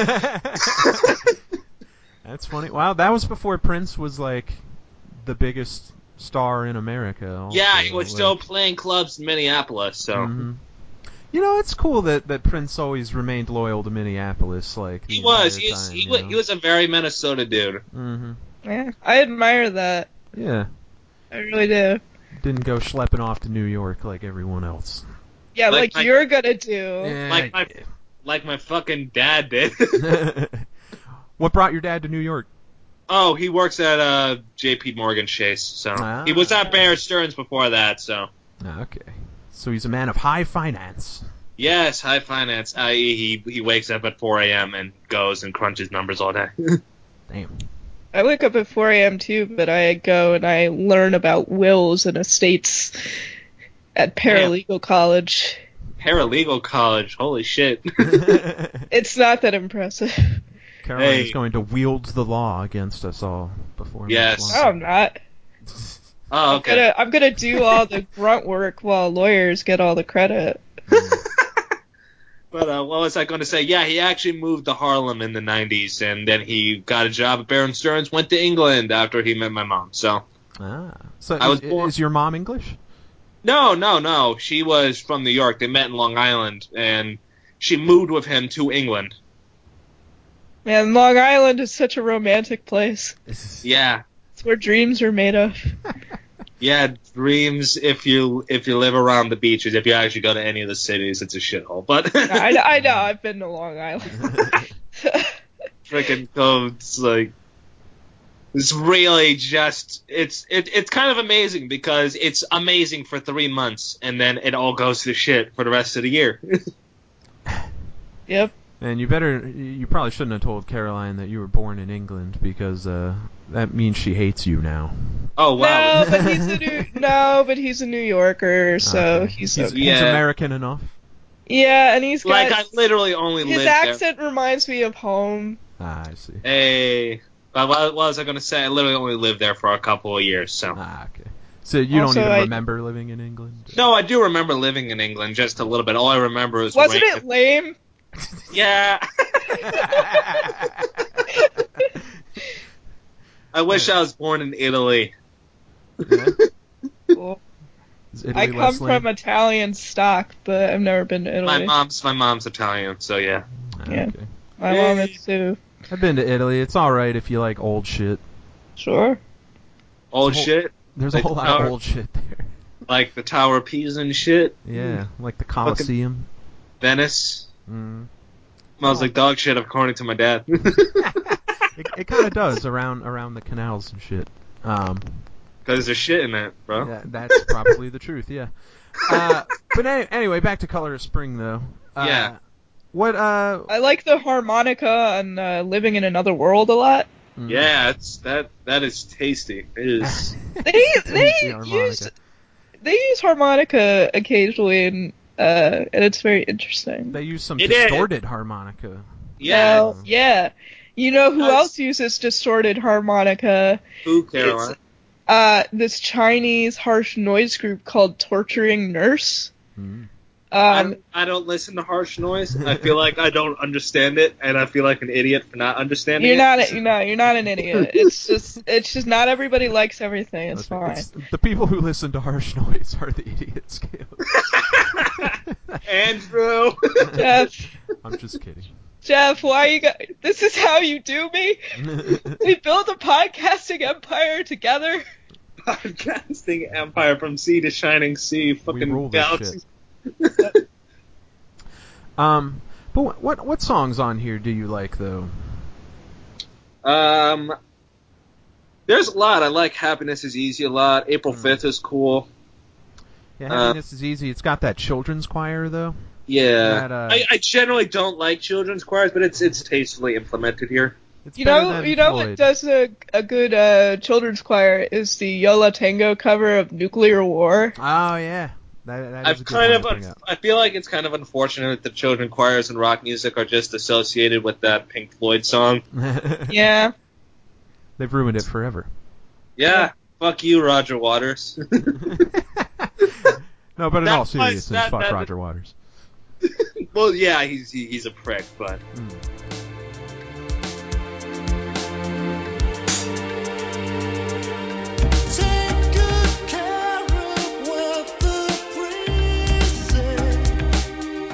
That's funny. Wow, that was before Prince was like the biggest star in America. Also. Yeah, he was still playing clubs in Minneapolis, so. Mm-hmm. You know, it's cool that Prince always remained loyal to Minneapolis. Like He was. He He was a very Minnesota dude. Mm-hmm. Yeah, I admire that. Yeah. I really do. Didn't go schlepping off to New York like everyone else. Yeah, like you're gonna do. Yeah, like my fucking dad did. What brought your dad to New York? Oh, he works at J.P. Morgan Chase, so he was at Bear Stearns before that. So. Okay. So he's a man of high finance. Yes, high finance. I.e., he wakes up at 4 a.m. and goes and crunches numbers all day. Damn. I wake up at 4 a.m. too, but I go and I learn about wills and estates at paralegal college. Paralegal college? Holy shit. It's not that impressive. Caroline is going to wield the law against us all before. Yes. No, I'm not. Oh, okay. I'm gonna do all the grunt work while lawyers get all the credit. But what was I going to say? Yeah, he actually moved to Harlem in the 90s, and then he got a job at Bear Stearns, went to England after he met my mom. So is your mom English? No. She was from New York. They met in Long Island, and she moved with him to England. Man, Long Island is such a romantic place. Yeah. It's where dreams are made of. Yeah, dreams if you live around the beaches. If you actually go to any of the cities, it's a shithole. But I know. I've been to Long Island. Freaking codes, like, it's really just it's kind of amazing because it's amazing for 3 months and then it all goes to shit for the rest of the year. Yep. And you probably shouldn't have told Caroline that you were born in England because that means she hates you now. Oh wow! No, but he's a New Yorker, so okay. he's American enough. Yeah, and he's got I literally only his accent reminds me of home. I see. Hey, what was I going to say? I literally only lived there for a couple of years, so. Okay. So you don't even remember living in England? No, I do remember living in England just a little bit. All I remember is wasn't it lame? Yeah. I wish I was born in Italy. Yeah. Cool. I come from Italian stock, but I've never been to Italy. My mom's Italian, so yeah. Yeah. Okay. My mom is too. I've been to Italy. It's alright if you like old shit. Sure. Old shit? There's a whole lot of old shit there. Like the Tower of Pisa and shit? Yeah, like the Colosseum. Venice? Smells like dog shit according to my dad. It kind of does around the canals and shit. Because there's shit in it, bro. Yeah, that's probably the truth, yeah. But anyway, back to Color of Spring, though. Yeah. What, I like the harmonica and Living in Another World a lot. Yeah, that is tasty. It is. They use harmonica occasionally, and it's very interesting. They use some distorted harmonica. Yeah. Well, yeah. You know who else uses distorted harmonica? Who, Caroline? This Chinese harsh noise group called Torturing Nurse. I don't listen to harsh noise. I feel like I don't understand it, and I feel like an idiot for not understanding it. You're not an idiot. It's just not everybody likes everything. It's fine. The people who listen to harsh noise are the idiots, Caleb. Andrew. Jeff. I'm just kidding. Jeff, this is how you do me? We build a podcasting empire together. Podcasting empire from sea to shining sea. Fucking galaxies. But what songs on here do you like though? There's a lot. I like Happiness is Easy a lot. April 5th is cool. Yeah, Happiness is Easy. It's got that children's choir though. Yeah, I generally don't like children's choirs, but it's tastefully implemented here. You know what does a good children's choir is the Yola Tango cover of Nuclear War. Oh yeah. That is a good one to bring up. I feel like it's kind of unfortunate that children's choirs and rock music are just associated with that Pink Floyd song. Yeah. They've ruined it forever. Yeah. Fuck you, Roger Waters. No, but in all seriousness, fuck Roger Waters. Well, yeah, he's a prick, but. Take good care of what the priest said.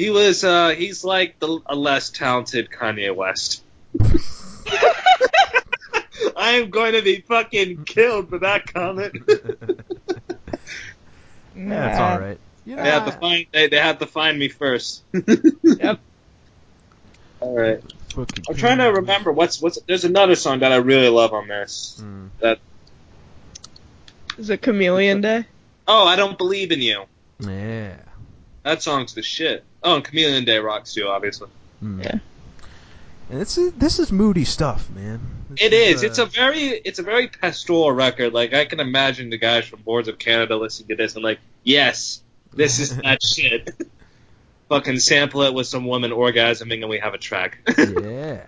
He's like a less talented Kanye West. I am going to be fucking killed for that comment. Yeah, it's all right. You know, they had to find me first. Yep. All right. I'm trying to remember what's. There's another song that I really love on this. That. Is it Chameleon Day? Oh, I Don't Believe in You. Yeah. That song's the shit. Oh, and Chameleon Day rocks too, obviously. Yeah. And this is moody stuff, man. It is. It's a very pastoral record. Like, I can imagine the guys from Boards of Canada listening to this and like, yes, this is that shit. Fucking sample it with some woman orgasming and we have a track. Yeah.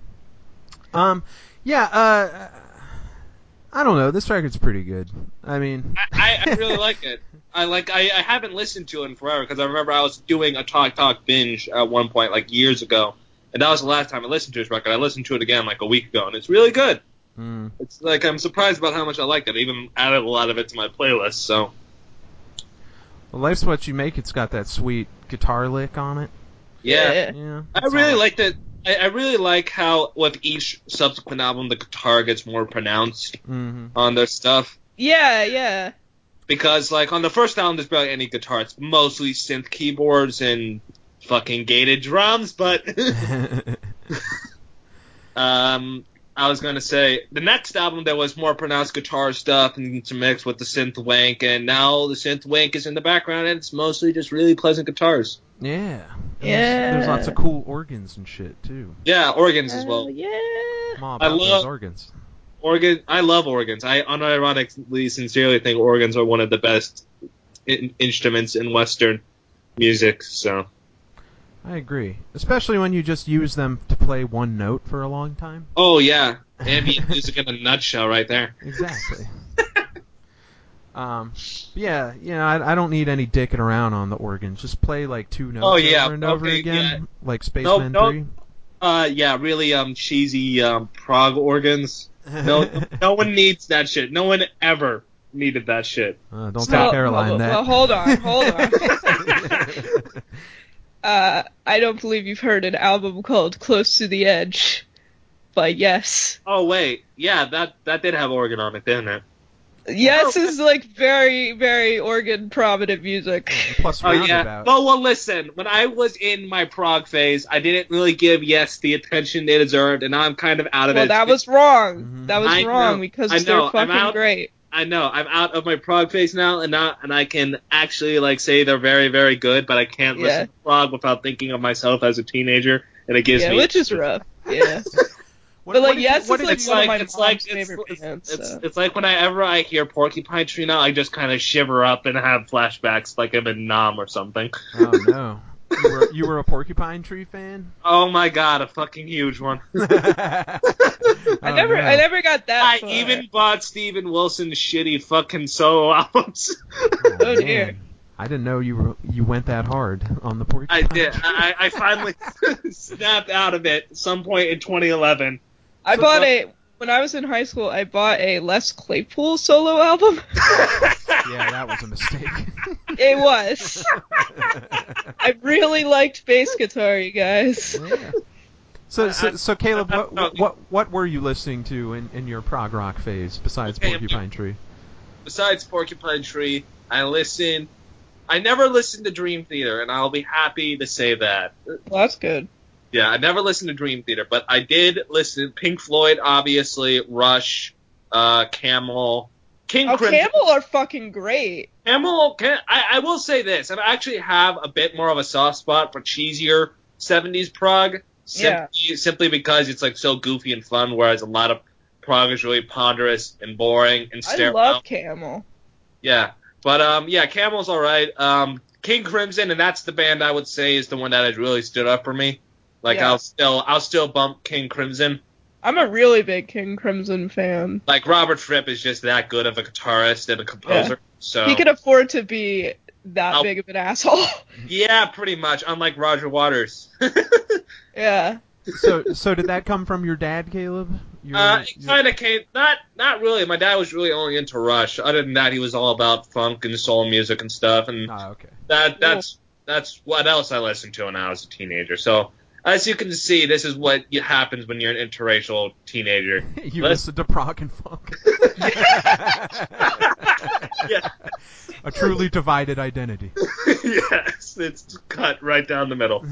I don't know. This record's pretty good. I mean, I really like it. I haven't listened to it in forever because I remember I was doing a Talk binge at one point like years ago, and that was the last time I listened to this record. I listened to it again like a week ago, and it's really good. It's like I'm surprised about how much I liked it. I even added a lot of it to my playlist. So. Well, Life's What You Make. It's got that sweet guitar lick on it. Yeah. I really liked it. I really like how with each subsequent album the guitar gets more pronounced on their stuff. Yeah. Because like on the first album there's barely any guitar. It's mostly synth keyboards and fucking gated drums, but I was gonna say the next album there was more pronounced guitar stuff and to mix with the synth wank, and now the synth wank is in the background and it's mostly just really pleasant guitars. Yeah. There's lots of cool organs and shit too. Yeah, organs as well. Yeah. I love those organs. I love organs. I unironically, sincerely think organs are one of the best instruments in Western music. So. I agree, especially when you just use them to play one note for a long time. Oh yeah, ambient music in a nutshell, right there. Exactly. I don't need any dicking around on the organs. Just play like two notes over and over again, like Spaceman 3. Really cheesy prog organs. No one needs that shit. No one ever needed that shit. Don't tell Caroline that. Well, hold on. I don't believe you've heard an album called Close to the Edge by Yes. Oh wait, yeah, that did have organ on it, didn't it? Yes is like very, very organ prominent music. Plus roundabout. Well, listen. When I was in my prog phase, I didn't really give Yes the attention they deserved, and now I'm kind of out of it. Well, that was wrong. That was wrong because they're fucking great. I know. I'm out of my prog phase now, and I can actually like say they're very, very good, but I can't listen to prog without thinking of myself as a teenager, and it gives me. Which is rough. Yeah. But like, Yes is like one of my mom's favorite bands. It's like whenever I hear Porcupine Tree now, I just kind of shiver up and have flashbacks like I'm in Nam or something. Oh no. You were a Porcupine Tree fan? Oh my god, a fucking huge one. I never got that far. I even bought Steven Wilson's shitty fucking solo albums. Oh dear. I didn't know you went that hard on the Porcupine Tree. I did. I finally snapped out of it at some point in 2011. When I was in high school, I bought a Les Claypool solo album. Yeah, that was a mistake. It was. I really liked bass guitar, you guys. Yeah. So Caleb, what were you listening to in your prog rock phase besides Porcupine Tree? Besides Porcupine Tree, I never listened to Dream Theater, and I'll be happy to say that. Well, that's good. Yeah, I never listened to Dream Theater, but I did listen to Pink Floyd, obviously, Rush, Camel, King Crimson. Camel are fucking great. I will say this. I actually have a bit more of a soft spot for cheesier 70s prog, simply because it's like so goofy and fun, whereas a lot of prog is really ponderous and boring and sterile. I love Camel. Yeah, but Camel's alright. King Crimson, and that's the band I would say is the one that has really stood up for me. Like I'll still bump King Crimson. I'm a really big King Crimson fan. Like Robert Fripp is just that good of a guitarist and a composer. So he can afford to be that big of an asshole. Yeah, pretty much. Unlike Roger Waters. Yeah. So did that come from your dad, Caleb? It kind of came. Not really. My dad was really only into Rush. Other than that, he was all about funk and soul music and stuff. And okay. That's that's what else I listened to when I was a teenager. So as you can see, this is what happens when you're an interracial teenager. You listen to prog and funk. Yeah. A truly divided identity. Yes, it's cut right down the middle.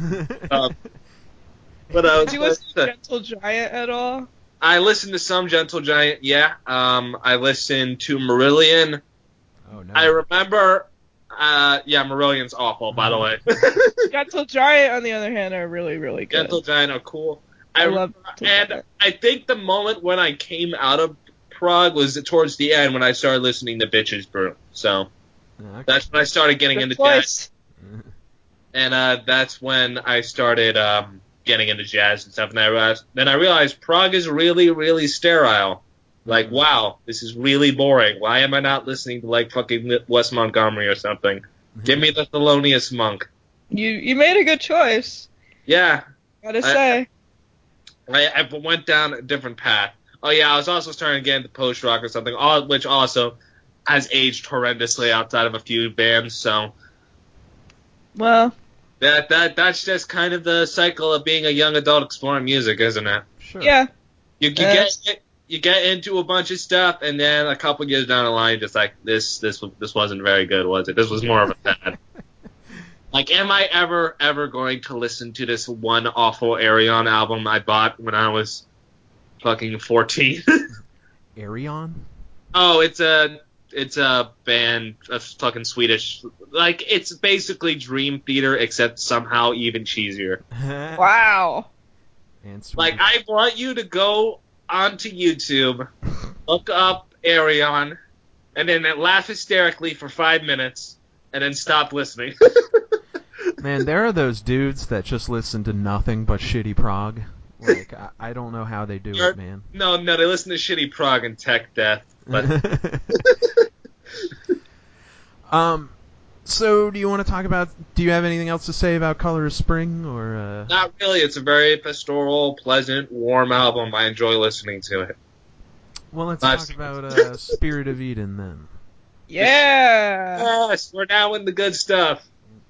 Did you listen to Gentle Giant at all? I listened to some Gentle Giant, yeah. I listened to Marillion. Oh, no. I remember, Marillion's awful, by the way. Gentle Giant, on the other hand, are really, really good. Gentle Giant are cool. I love and Giant. I think the moment when I came out of prog was towards the end when I started listening to Bitches Brew. So Okay. that's when I started getting into jazz. And that's when I started getting into jazz and stuff. And I realized prog is really, really sterile. Like, wow, this is really boring. Why am I not listening to, like, fucking Wes Montgomery or something? Give me the Thelonious Monk. You made a good choice. Yeah. Gotta say. I went down a different path. Oh, yeah, I was also starting to get into post-rock or something, which also has aged horrendously outside of a few bands, so... Well... That's just kind of the cycle of being a young adult exploring music, isn't it? Sure. Yeah. You get into a bunch of stuff, and then a couple years down the line, you're just like, this wasn't very good, was it? This was more of a fad. Like, am I ever going to listen to this one awful Ayreon album I bought when I was fucking 14? Ayreon? Oh, it's a band, a fucking Swedish. Like, it's basically Dream Theater, except somehow even cheesier. Wow. And Swedish. Like, I want you to go onto YouTube, look up Ayreon, and then laugh hysterically for 5 minutes, and then stop listening. Man, there are those dudes that just listen to nothing but shitty prog. Like, I don't know how they do it, man. No, they listen to shitty prog and tech death. But So, do you want to talk about? Do you have anything else to say about Color of Spring, or? Not really. It's a very pastoral, pleasant, warm album. I enjoy listening to it. Well, let's talk about Spirit of Eden then. Yeah. Yes, we're now in the good stuff.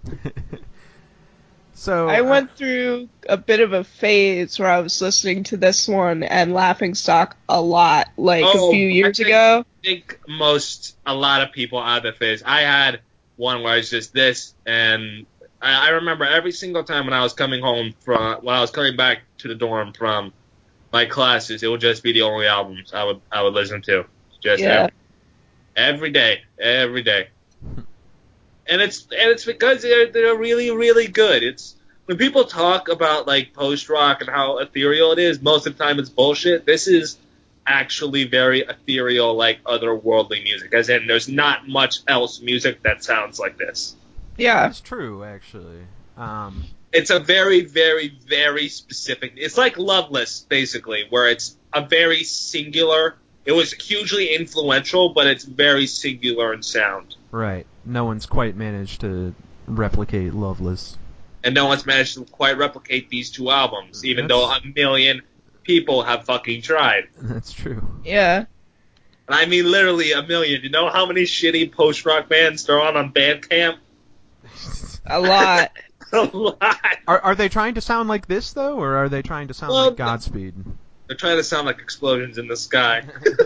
So I went through a bit of a phase where I was listening to this one and Laughingstock a lot, like a few years ago. I think a lot of people had the phase. I had one where it's just this, and I remember every single time when I was coming back to the dorm from my classes, it would just be the only albums I would listen to. Just every day. And it's because they're really, really good. It's when people talk about like post rock and how ethereal it is, most of the time it's bullshit. This is actually very ethereal, like otherworldly music. As in, there's not much else music that sounds like this. Yeah, that's true, actually. It's a very, very, very specific. It's like Loveless, basically, where it's a very singular. It was hugely influential, but it's very singular in sound. Right. No one's quite managed to replicate Loveless. And no one's managed to quite replicate these two albums, even though a million people have fucking tried. That's true. Yeah. And I mean literally a million. You know how many shitty post-rock bands there are on Bandcamp? A lot. A lot. Are they trying to sound like this, though, or are they trying to sound like Godspeed? They're trying to sound like explosions in the sky.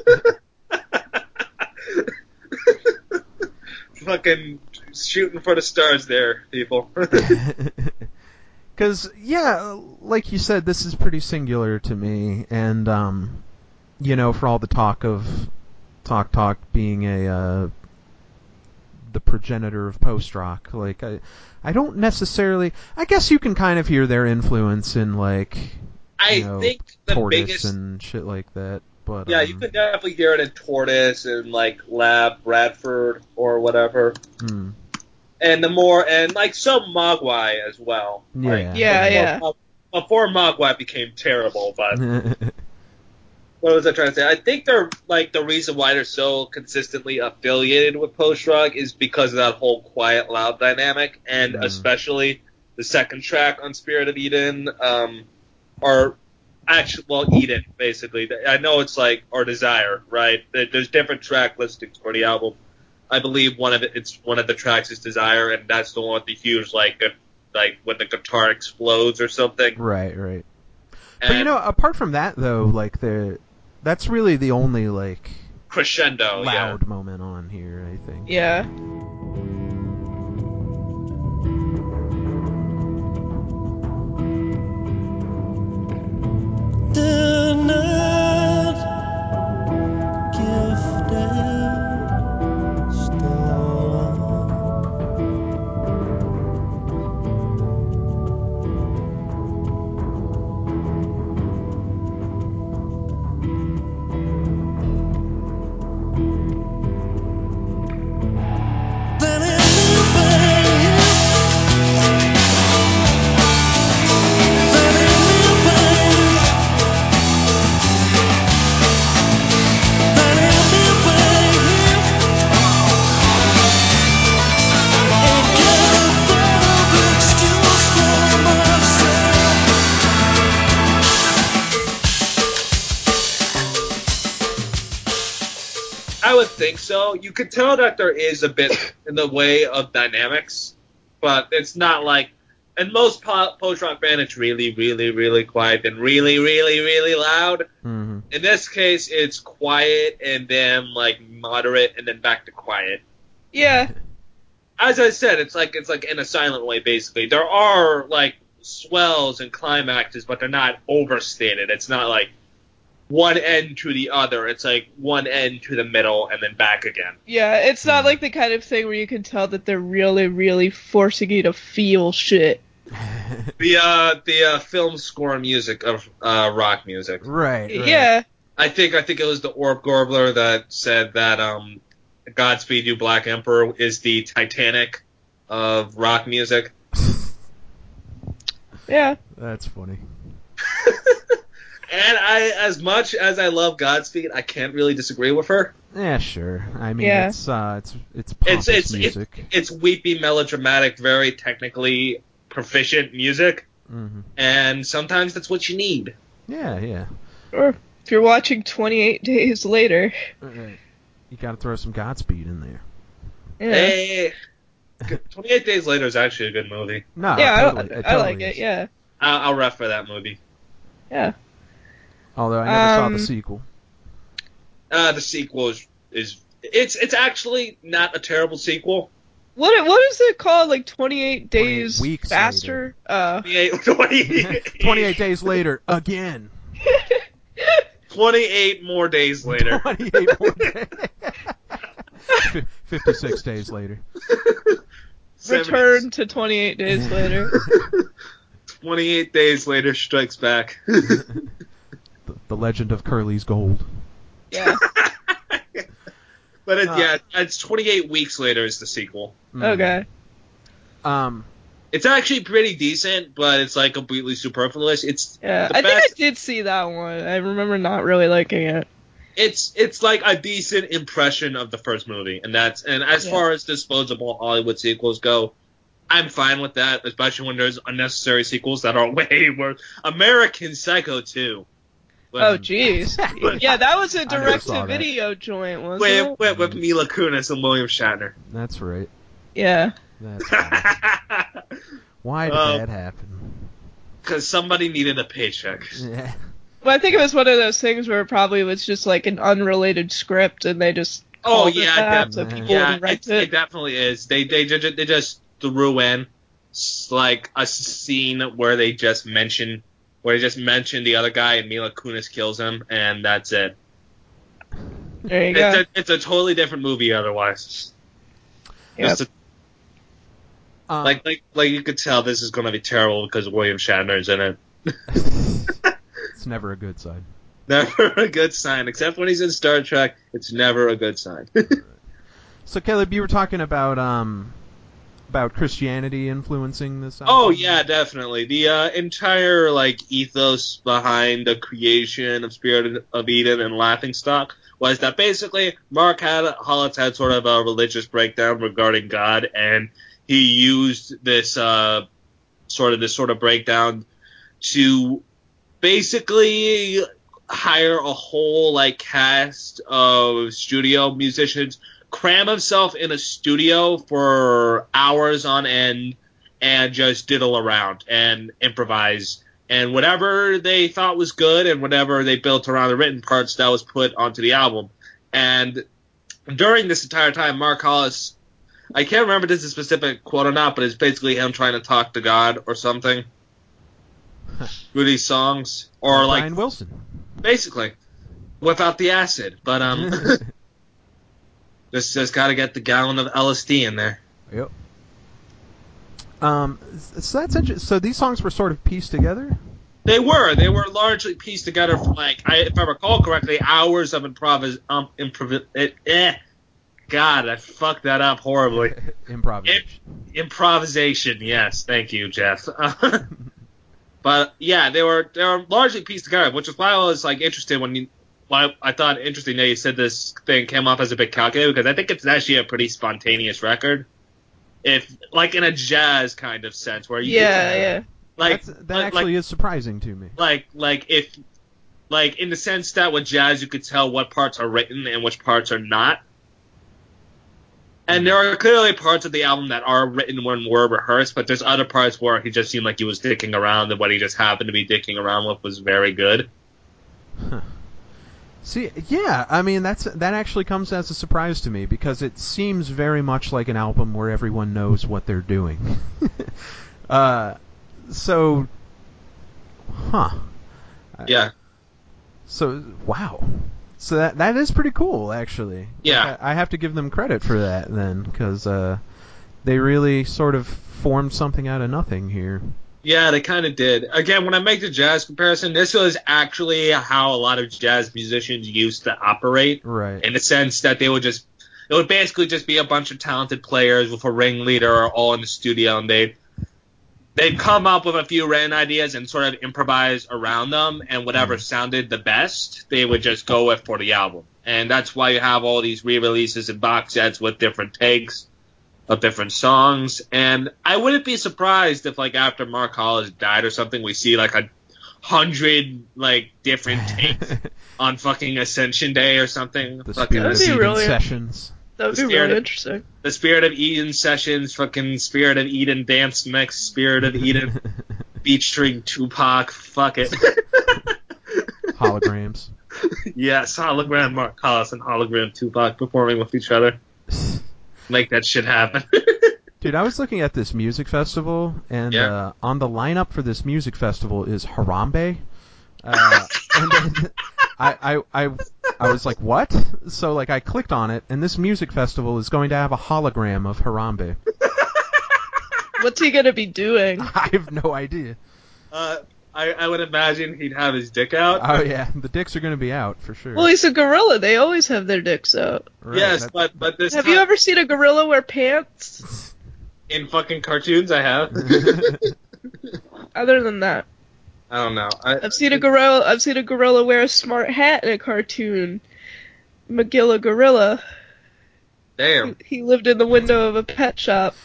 Fucking shooting for the stars there, people. Because, yeah, like you said, this is pretty singular to me, and, for all the talk of Talk being the progenitor of post-rock, like, I don't necessarily... I guess you can kind of hear their influence in, like, I think the Tortoise biggest... and shit like that. But, yeah, you could definitely hear it in Tortoise and, like, Lab Bradford or whatever. And some Mogwai as well. Yeah. Before Mogwai became terrible, but... What was I trying to say? I think they're, like, the reason why they're so consistently affiliated with post-rock is because of that whole quiet, loud dynamic, and especially the second track on Spirit of Eden, Eden, basically. I know it's like, or Desire, right? There's different track listings for the album. I believe one of the tracks is Desire, and that's the one with the huge like when the guitar explodes or something. Right, right. And But apart from that though, like that's really the only like crescendo, loud moment on here, I think. Yeah. The night gifted star. Then it I would think so. You could tell that there is a bit in the way of dynamics, but it's not like. In most post-rock band, it's really, really, really quiet and really, really, really loud. Mm-hmm. In this case, it's quiet and then like moderate and then back to quiet. Yeah. As I said, it's like in a silent way, basically. There are like swells and climaxes, but they're not overstated. It's not like one end to the other. It's like one end to the middle and then back again. Yeah, it's not like the kind of thing where you can tell that they're really, really forcing you to feel shit. The film score music of rock music. Right. Yeah. I think it was the Orb Gorbler that said that Godspeed You Black Emperor is the Titanic of rock music. Yeah. That's funny. And as much as I love Godspeed, I can't really disagree with her. Yeah, sure. I mean, Yeah. it's pompous music. It's weepy, melodramatic, very technically proficient music, Mm-hmm. and sometimes that's what you need. Yeah, yeah. Or if you're watching 28 Days Later. Right. You got to throw some Godspeed in there. Yeah. Hey, 28 Days Later is actually a good movie. No, Yeah, totally, it I totally like it, is. yeah. I'll ref for that movie. Yeah. Although I never saw the sequel. The sequel it's actually not a terrible sequel. What is it called? Like 28 Days 28 weeks Faster? 28 days later, again. 28 more days later. 28 more days. 56 days later. Return to 28 Days Later. 28 Days Later strikes back. The Legend of Curly's Gold. Yeah. But it's 28 Weeks Later is the sequel. Okay. It's actually pretty decent, but it's like completely superfluous. It's Yeah, the I think I best. did see that one. I remember not really liking it. It's like a decent impression of the first movie, and as far as disposable Hollywood sequels go, I'm fine with that, especially when there's unnecessary sequels that are way worse. American Psycho 2. Oh, jeez. Yeah, that was a I never saw that. direct-to-video joint, wasn't it? With Mila Kunis and William Shatner. That's right. Yeah. That's right. Why did that happen? Because somebody needed a paycheck. Yeah. Well, I think it was one of those things where it probably was just like an unrelated script, and they just called it that so people would rent it. It definitely is. They just threw in like a scene where they just mention the other guy and Mila Kunis kills him, and that's it. There you go. It's a totally different movie otherwise. Yep. Like you could tell this is going to be terrible because William Shatner's in it. It's never a good sign. Never a good sign, except when he's in Star Trek. It's never a good sign. So Caleb, you were talking about Christianity influencing this album? Oh yeah, definitely. The entire ethos behind the creation of Spirit of Eden and Laughingstock was that basically Mark Hollis had sort of a religious breakdown regarding God, and he used this sort of breakdown to basically hire a whole cast of studio musicians, cram himself in a studio for hours on end and just diddle around and improvise. And whatever they thought was good and whatever they built around the written parts, that was put onto the album. And during this entire time, Mark Hollis, I can't remember if this is a specific quote or not, but it's basically him trying to talk to God or something through these songs. Or like Brian Wilson. Basically. Without the acid. But just got to get the gallon of LSD in there. Yep. So that's interesting. So these songs were sort of pieced together? They were largely pieced together from, like, if I recall correctly, hours of God, I fucked that up horribly. Improvisation, yes. Thank you, Jeff. But yeah, they were largely pieced together, which is why I was like interested why I thought interesting that you said this thing came off as a bit calculated, because I think it's actually a pretty spontaneous record. If like in a jazz kind of sense, where you like that actually is surprising to me. Like if in the sense that with jazz you could tell what parts are written and which parts are not. And there are clearly parts of the album that are written when were rehearsed, but there's other parts where he just seemed like he was dicking around, and what he just happened to be dicking around with was very good. Huh. See, yeah, I mean that actually comes as a surprise to me, because it seems very much like an album where everyone knows what they're doing. So, huh? Yeah. So, wow. So that is pretty cool, actually. Yeah. Like, I have to give them credit for that then, because they really sort of formed something out of nothing here. Yeah, they kind of did. Again, when I make the jazz comparison, this was actually how a lot of jazz musicians used to operate. Right. In the sense that it would basically just be a bunch of talented players with a ringleader all in the studio, and they'd come up with a few written ideas and sort of improvise around them, and whatever sounded the best, they would just go with for the album. And that's why you have all these re-releases and box sets with different takes of different songs. And I wouldn't be surprised if, like, after Mark Hollis died or something, we see, like, 100, like, different takes on fucking Ascension Day or something. The Spirit of Eden sessions. That would be really interesting. The Spirit of Eden sessions, fucking Spirit of Eden dance mix, Spirit of Eden featuring Tupac, fuck it. Holograms. Yes, hologram Mark Hollis and hologram Tupac performing with each other. Make that shit happen. Dude, I was looking at this music festival, and on the lineup for this music festival is Harambe. And then I was like, what? So, like, I clicked on it, and this music festival is going to have a hologram of Harambe. What's he going to be doing? I have no idea. I would imagine he'd have his dick out. Oh, yeah. The dicks are going to be out, for sure. Well, he's a gorilla. They always have their dicks out. Right, yes, but this Have you ever seen a gorilla wear pants? In fucking cartoons, I have. Other than that. I don't know. I've seen a gorilla wear a smart hat in a cartoon. Magilla Gorilla. Damn. He lived in the window of a pet shop.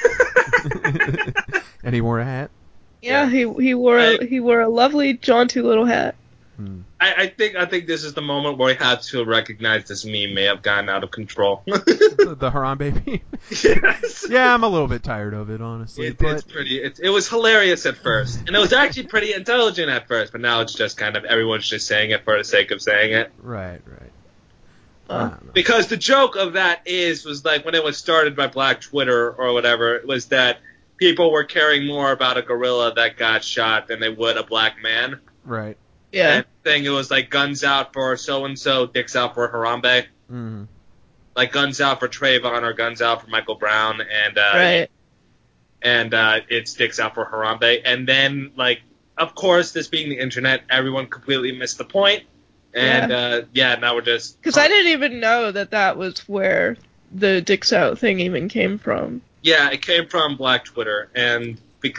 And he wore a hat? Yeah, he wore a lovely, jaunty little hat. I think this is the moment where we have to recognize this meme may have gotten out of control. The Harambe meme? Yes. Yeah, I'm a little bit tired of it, honestly. It was hilarious at first, and it was actually pretty intelligent at first, but now it's just kind of everyone's just saying it for the sake of saying it. Right. Because the joke of that was like when it was started by Black Twitter or whatever, it was that people were caring more about a gorilla that got shot than they would a black man. Right. Yeah. And thing, it was like guns out for so-and-so, dicks out for Harambe. Mm-hmm. Like guns out for Trayvon or guns out for Michael Brown, and right. And it's dicks out for Harambe. And then, like, of course, this being the internet, everyone completely missed the point. And now we're just... Because I didn't even know that was where the dicks out thing even came from. Yeah, it came from Black Twitter, and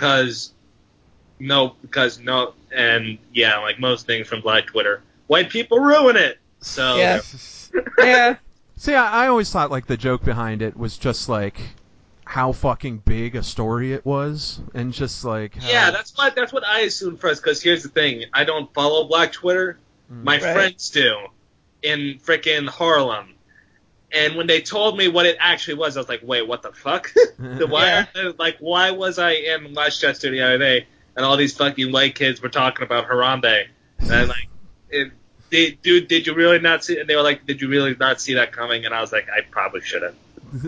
and yeah, like most things from Black Twitter, white people ruin it. So yeah. Yeah. See, I always thought like the joke behind it was just like how fucking big a story it was, and just like how... that's what I assumed first. Because here's the thing, I don't follow Black Twitter. My friends do in frickin' Harlem. And when they told me what it actually was, I was like, wait, what the fuck? Why was I in Westchester the other day, and all these fucking white kids were talking about Harambe? And dude, did you really not see? And they were like, did you really not see that coming? And I was like, I probably should have.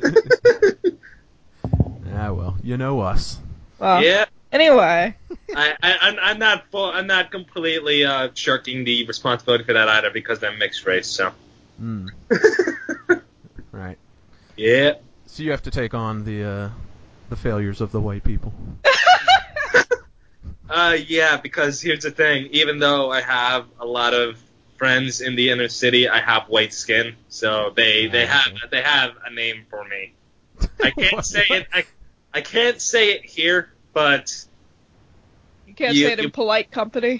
Yeah, well, you know us. Well, Yeah. anyway. I'm not completely shirking the responsibility for that either because I'm mixed race. So. Mm. Right. Yeah. So you have to take on the failures of the white people. Yeah, because here's the thing. Even though I have a lot of friends in the inner city, I have white skin, so they have a name for me. I can't say it. I can't say it here, but You can't say it in polite company.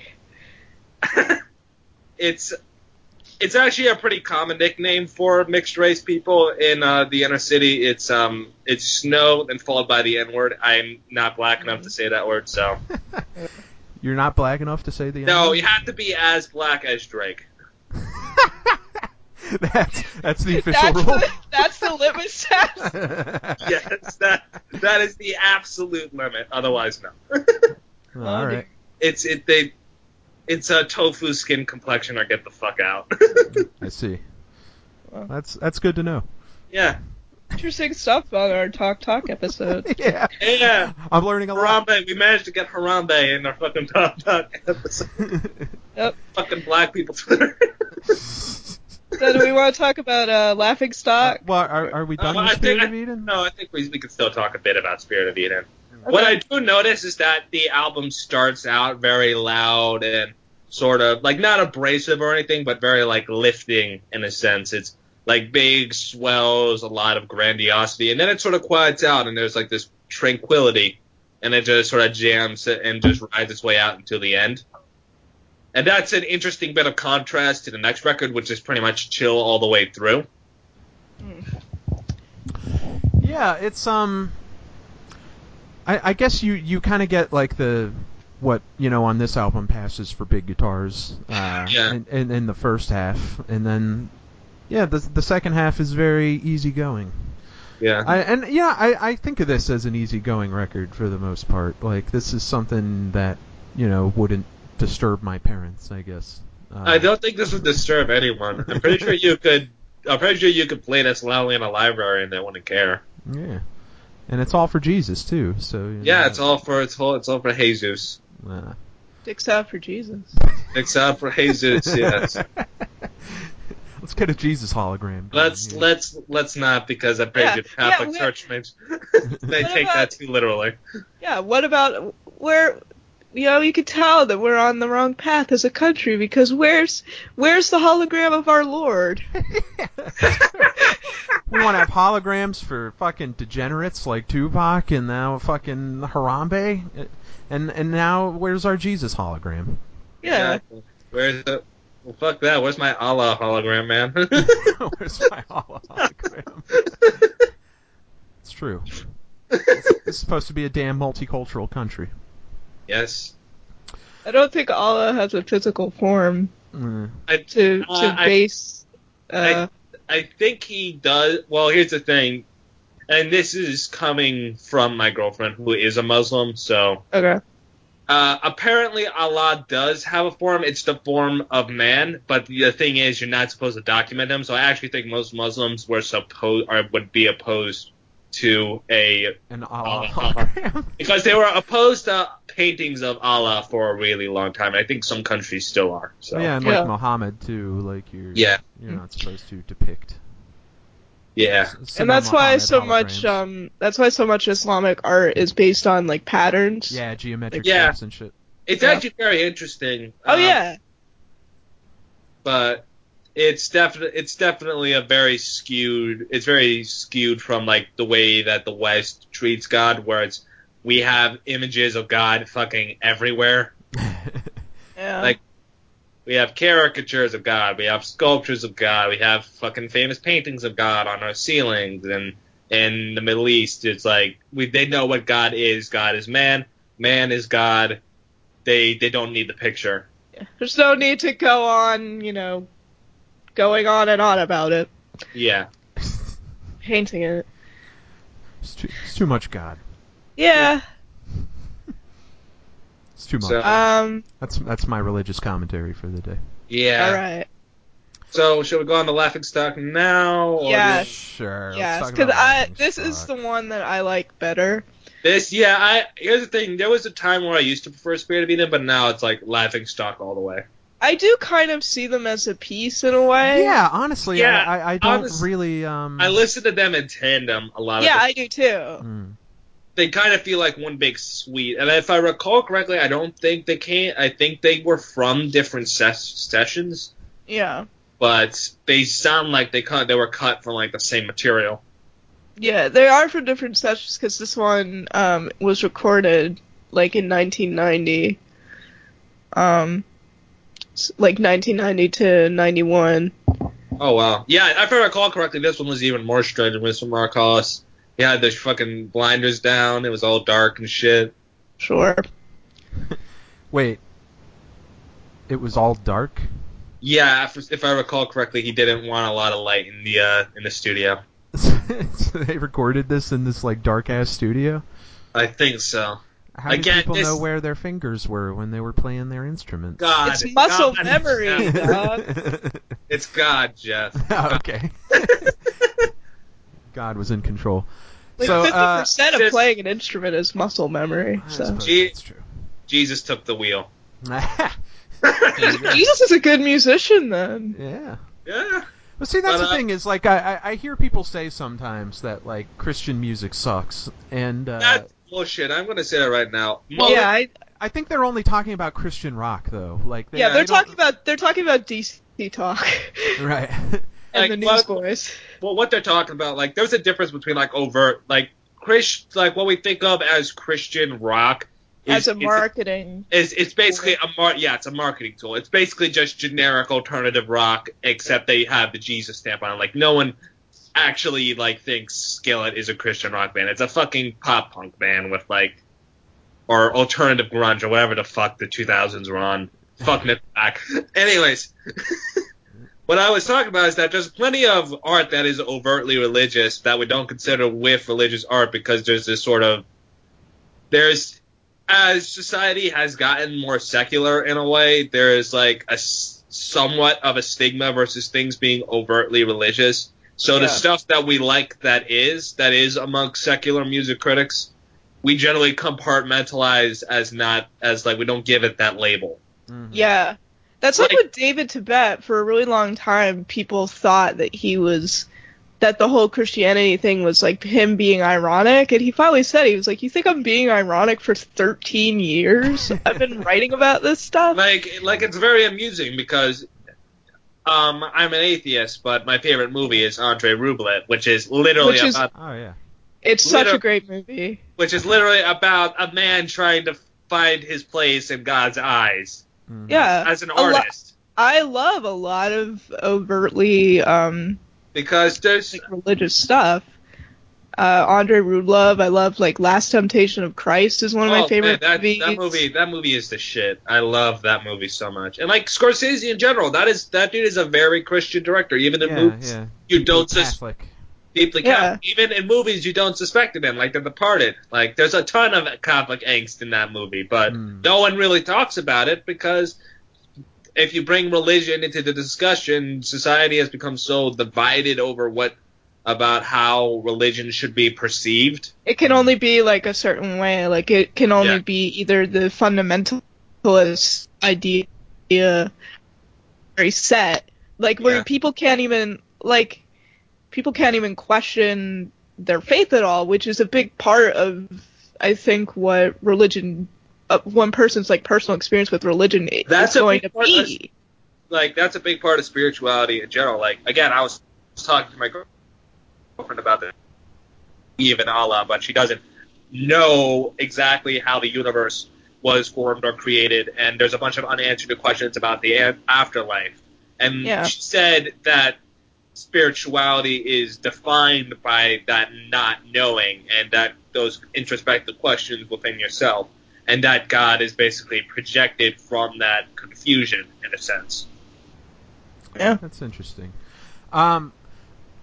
It's actually a pretty common nickname for mixed race people in the inner city. It's Snow, then followed by the N-word. I'm not black enough to say that word, so. You're not black enough to say the N-word? No, you have to be as black as Drake. That's the official rule. That's the litmus test. Yes, that is the absolute limit. Otherwise, no. All right. It's a tofu skin complexion or get the fuck out. I see. That's good to know. Yeah. Interesting stuff on our Talk episode. Yeah. Yeah. I'm learning a lot. Harambe. We managed to get Harambe in our fucking Talk episode. Yep. Fucking black people Twitter. So do we want to talk about Laughing Stock? Well, are we done with Spirit of Eden? No, I think we can still talk a bit about Spirit of Eden. Okay. What I do notice is that the album starts out very loud and sort of, like, not abrasive or anything, but very, like, lifting in a sense. It's, like, big swells, a lot of grandiosity, and then it sort of quiets out and there's, like, this tranquility, and it just sort of jams and just rides its way out until the end. And that's an interesting bit of contrast to the next record, which is pretty much chill all the way through. Yeah, it's I guess you kind of get like what on this album passes for big guitars in the first half, and then the second half is very easygoing. Yeah. I think of this as an easygoing record for the most part. Like, this is something that wouldn't disturb my parents, I guess. I don't think this would disturb anyone. I'm pretty sure you could play this loudly in a library and they wouldn't care. Yeah. And it's all for Jesus too, so it's all for Jesus. Dicks out for Jesus. Dicks out for Jesus, yes. Let's get a Jesus hologram. Let's not, because I'm pretty sure Catholic Church they take that too literally. Yeah, what about where you could tell that we're on the wrong path as a country, because where's the hologram of our Lord? We want to have holograms for fucking degenerates like Tupac and now fucking Harambe, and now where's our Jesus hologram? Yeah. Where's the? Well, fuck that. Where's my Allah hologram, man? Where's my Allah hologram? It's true. This is supposed to be a damn multicultural country. Yes. I don't think Allah has a physical form to base. I think he does. Well, here's the thing, and this is coming from my girlfriend who is a Muslim, so. Okay. Apparently Allah does have a form. It's the form of man, but the thing is, you're not supposed to document him. So I actually think most Muslims would be opposed to an Allah hologram because they were opposed to paintings of Allah for a really long time. And I think some countries still are. So. Yeah, and like Muhammad too. Like you're not supposed to depict. Yeah, and that's why so much Islamic art is based on like patterns. Yeah, geometric shapes and shit. It's actually very interesting. Oh yeah. But it's definitely a very skewed. It's very skewed from like the way that the West treats God, where we have images of God fucking everywhere. Yeah. Like. We have caricatures of God. We have sculptures of God. We have fucking famous paintings of God on our ceilings. And in the Middle East, it's like they know what God is. God is man. Man is God. They don't need the picture. Yeah. There's no need to go on, going on and on about it. Yeah. painting it. It's too much God. Yeah. It's too much. So- That's my religious commentary for the day. Yeah. All right. So, should we go on to Laughingstock now? Or Yes. Sure. Yes, let's talk because about this is Laughingstock. the one that I like better. Here's the thing. There was a time where I used to prefer Spirit of Eden, but now it's like Laughingstock all the way. I do kind of see them as a piece in a way. Yeah, honestly, Yeah, I don't honest- really. I listen to them in tandem a lot Yeah, of I do too. Mm. They kind of feel like one big suite. And if I recall correctly, I don't think they can't. I think they were from different sessions, Yeah. but they sound like they were cut from like the same material. Yeah, they are from different sessions because this one was recorded like in 1990. Like 1990 to 91. Oh wow, yeah. If I recall correctly, this one was even more strenuous from Marcos. He had the fucking blinders down. It was all dark and shit. Sure. Wait. It was all dark? Yeah, if I recall correctly, he didn't want a lot of light in the studio. So they recorded this in this like dark ass studio? I think so. How did Again, people this- know where their fingers were when they were playing their instruments? God, It's muscle God, memory, Jeff. dog. It's God, Jeff. Oh, okay. God was in control. Like So, 50% of just- playing an instrument is muscle memory. I So suppose Gee- that's true. Jesus took the wheel. Jesus is a good musician then. Yeah. Yeah. Well, see, that's But, the thing is, like, I hear people say sometimes that, like, Christian music sucks, and That's bullshit. I'm going to say that right now. Well, yeah, I think they're only talking about Christian rock, though. Like, they're don't- talking about DC talk right. and Like, the what- Newsboys. Well, what they're talking about, like, there's a difference between, like, overt, like, like, what we think of as Christian rock As a marketing. it's basically it's a marketing tool. It's basically just generic alternative rock, except they have the Jesus stamp on it. Like, no one actually, like, thinks Skillet is a Christian rock band. It's a fucking pop punk band with, like, or alternative grunge or whatever the fuck the 2000s were on. Fuck Nickelback. Anyways, what I was talking about is that there's plenty of art that is overtly religious that we don't consider with religious art because there's this sort of as society has gotten more secular in a way, there is like a somewhat of a stigma versus things being overtly religious. So the stuff that we like that is amongst secular music critics, we generally compartmentalize as like we don't give it that label. Mhm. Yeah. That's like with David Tibet. For a really long time, people thought that the whole Christianity thing was like him being ironic, and he finally said, he was like, "You think I'm being ironic for 13 years? I've been writing about this stuff." Like it's very amusing because I'm an atheist, but my favorite movie is Andre Rublev, which is literally about Oh, yeah. It's such a great movie. which is literally about a man trying to find his place in God's eyes Mhm. Yeah. as an artist. I love a lot of overtly Because there's like religious stuff. Andre Rublev, I love like Last Temptation of Christ is one of my favorite movies. that movie is the shit. I love that movie so much. And like Scorsese in general, that dude is a very Christian director. Even in movies Yeah. you Deeply don't Catholic. deeply Catholic. Even in movies you don't suspect it in, like The Departed. Like there's a ton of Catholic angst in that movie, but no one really talks about it because if you bring religion into the discussion, society has become so divided over about how religion should be perceived. It can only be like a certain way. Like it can only be either the fundamentalist idea very set, like where people can't even question their faith at all, which is a big part of, I think, what religion, one person's like personal experience with religion is going to be. Like that's a big part of spirituality in general. Like again, I was talking to my girlfriend about this, even Allah, but she doesn't know exactly how the universe was formed or created, and there's a bunch of unanswered questions about the afterlife. And she said that spirituality is defined by that not knowing and that those introspective questions within yourself, and that God is basically projected from that confusion in a sense. Yeah, that's interesting.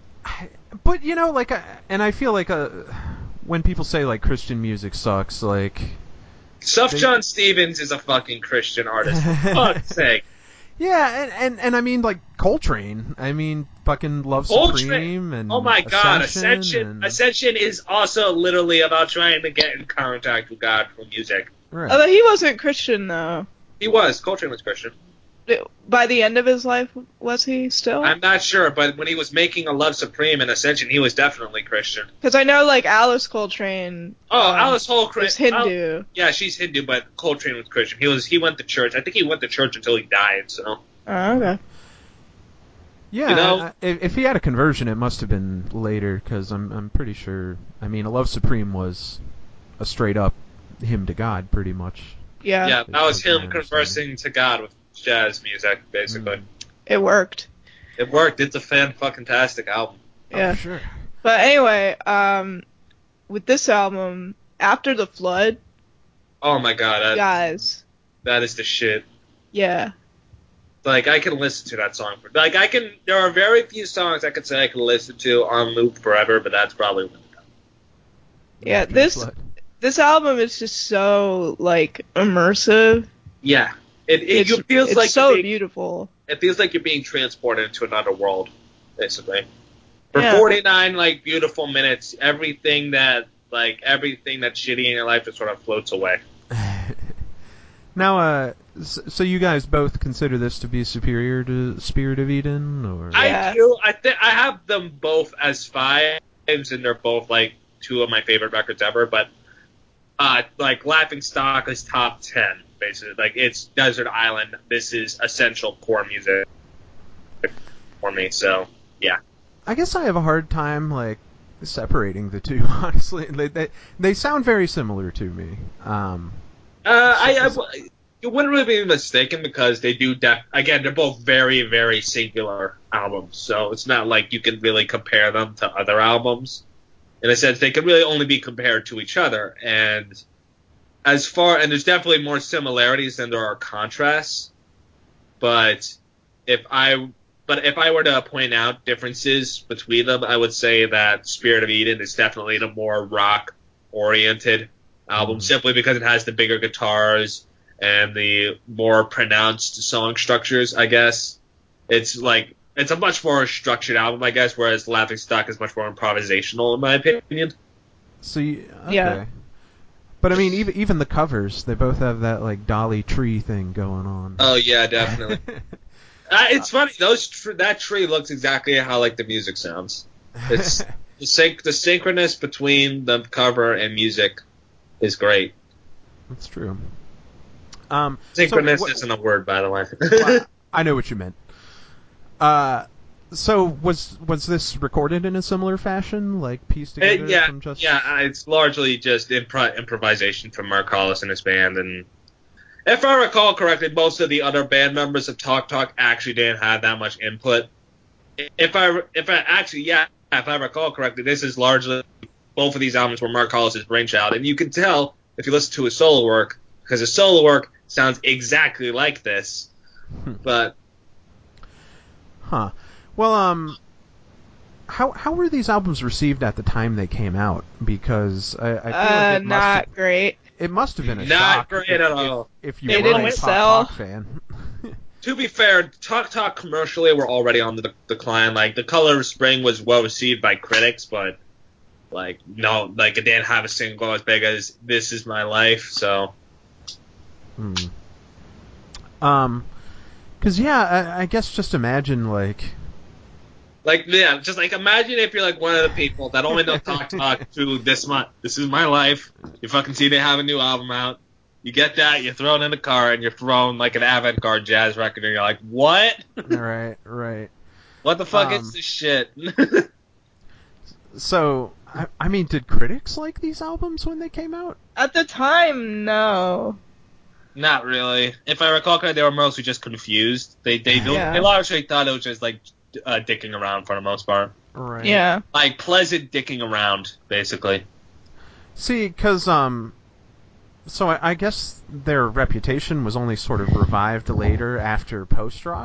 But like, and I feel like when people say like Christian music sucks, like John Stevens is a fucking Christian artist. For fuck's sake. Yeah, and I mean like Coltrane. I mean fucking Love Supreme and oh my god, Ascension. Ascension is also literally about trying to get in contact with God through music. Right. Although he wasn't Christian though. He was. Coltrane was Christian. By the end of his life, was he still? I'm not sure, but when he was making a Love Supreme and Ascension, he was definitely Christian. Because I know like Alice Coltrane. Alice Coltrane was Hindu. Yeah, she's Hindu, but Coltrane was Christian. He went to church. I think he went to church until he died. So. Oh, okay. Yeah, if he had a conversion, it must have been later, because I'm pretty sure. I mean, a Love Supreme was a straight up hymn to God, pretty much. Yeah. Yeah, that was him conversing to God with jazz music, basically. It worked. It worked. It's a fan-fucking-tastic album. Yeah. Oh, sure. But anyway, with this album, After the Flood. Oh my god, guys. That is the shit. Yeah. Like, I can listen to that song. There are very few songs I could say I can listen to on loop forever, but that's probably one of them. Yeah, this album is just so, like, immersive. Yeah. It feels it's like so beautiful. It feels like you're being transported into another world, basically. For Yeah. 49, like, beautiful minutes, everything that's shitty in your life just sort of floats away. Now, so you guys both consider this to be superior to Spirit of Eden, or? I do. I have them both as 5s, and they're both like 2 of my favorite records ever. But like Laughing Stock is top 10, basically. Like it's Desert Island. This is essential core music for me. So yeah. I guess I have a hard time like separating the two. Honestly, they sound very similar to me. You wouldn't really be mistaken because they do. Again, they're both very, very singular albums, so it's not like you can really compare them to other albums. In a sense, they can really only be compared to each other. And there's definitely more similarities than there are contrasts. But if I were to point out differences between them, I would say that Spirit of Eden is definitely the more rock-oriented album, simply because it has the bigger guitars and the more pronounced song structures, I guess. It's a much more structured album, I guess, whereas Laughing Stock is much more improvisational, in my opinion. So, okay. Yeah. But I mean, even the covers, they both have that like Dolly tree thing going on. Oh yeah, definitely. It's funny. That tree looks exactly how like the music sounds. It's the synchronous between the cover and music is great. That's true. Synchronous isn't a word, by the way. Well, I know what you meant. So was this recorded in a similar fashion, like pieced together from just? Yeah, it's largely just improvisation from Mark Hollis and his band, and if I recall correctly, most of the other band members of Talk Talk actually didn't have that much input. If I recall correctly, this is largely both of these albums were Mark Hollis' brainchild, and you can tell if you listen to his solo work because his solo work sounds exactly like this, but. Huh. Well, how were these albums received at the time they came out? Because I feel like not great. It must have been a not shock. Great at all. If you They were didn't a sell. Talk fan. To be fair, Talk Talk commercially were already on the decline. Like The Color of Spring was well received by critics, but it didn't have a single as big as This Is My Life. So. Because I guess just imagine just imagine if you're like one of the people that only know Talk Talk through This Is My Life. You fucking see they have a new album out. You get that, you throw it in the car, and you're throwing like an avant-garde jazz record, and you're like, what? Right. What the fuck is this shit? So, I mean, did critics like these albums when they came out? At the time, no. Not really. If I recall correctly, they were mostly just confused. They largely thought it was just like dicking around for the most part. Right. Yeah. Like pleasant dicking around, basically. See, because so I guess their reputation was only sort of revived later after post-rock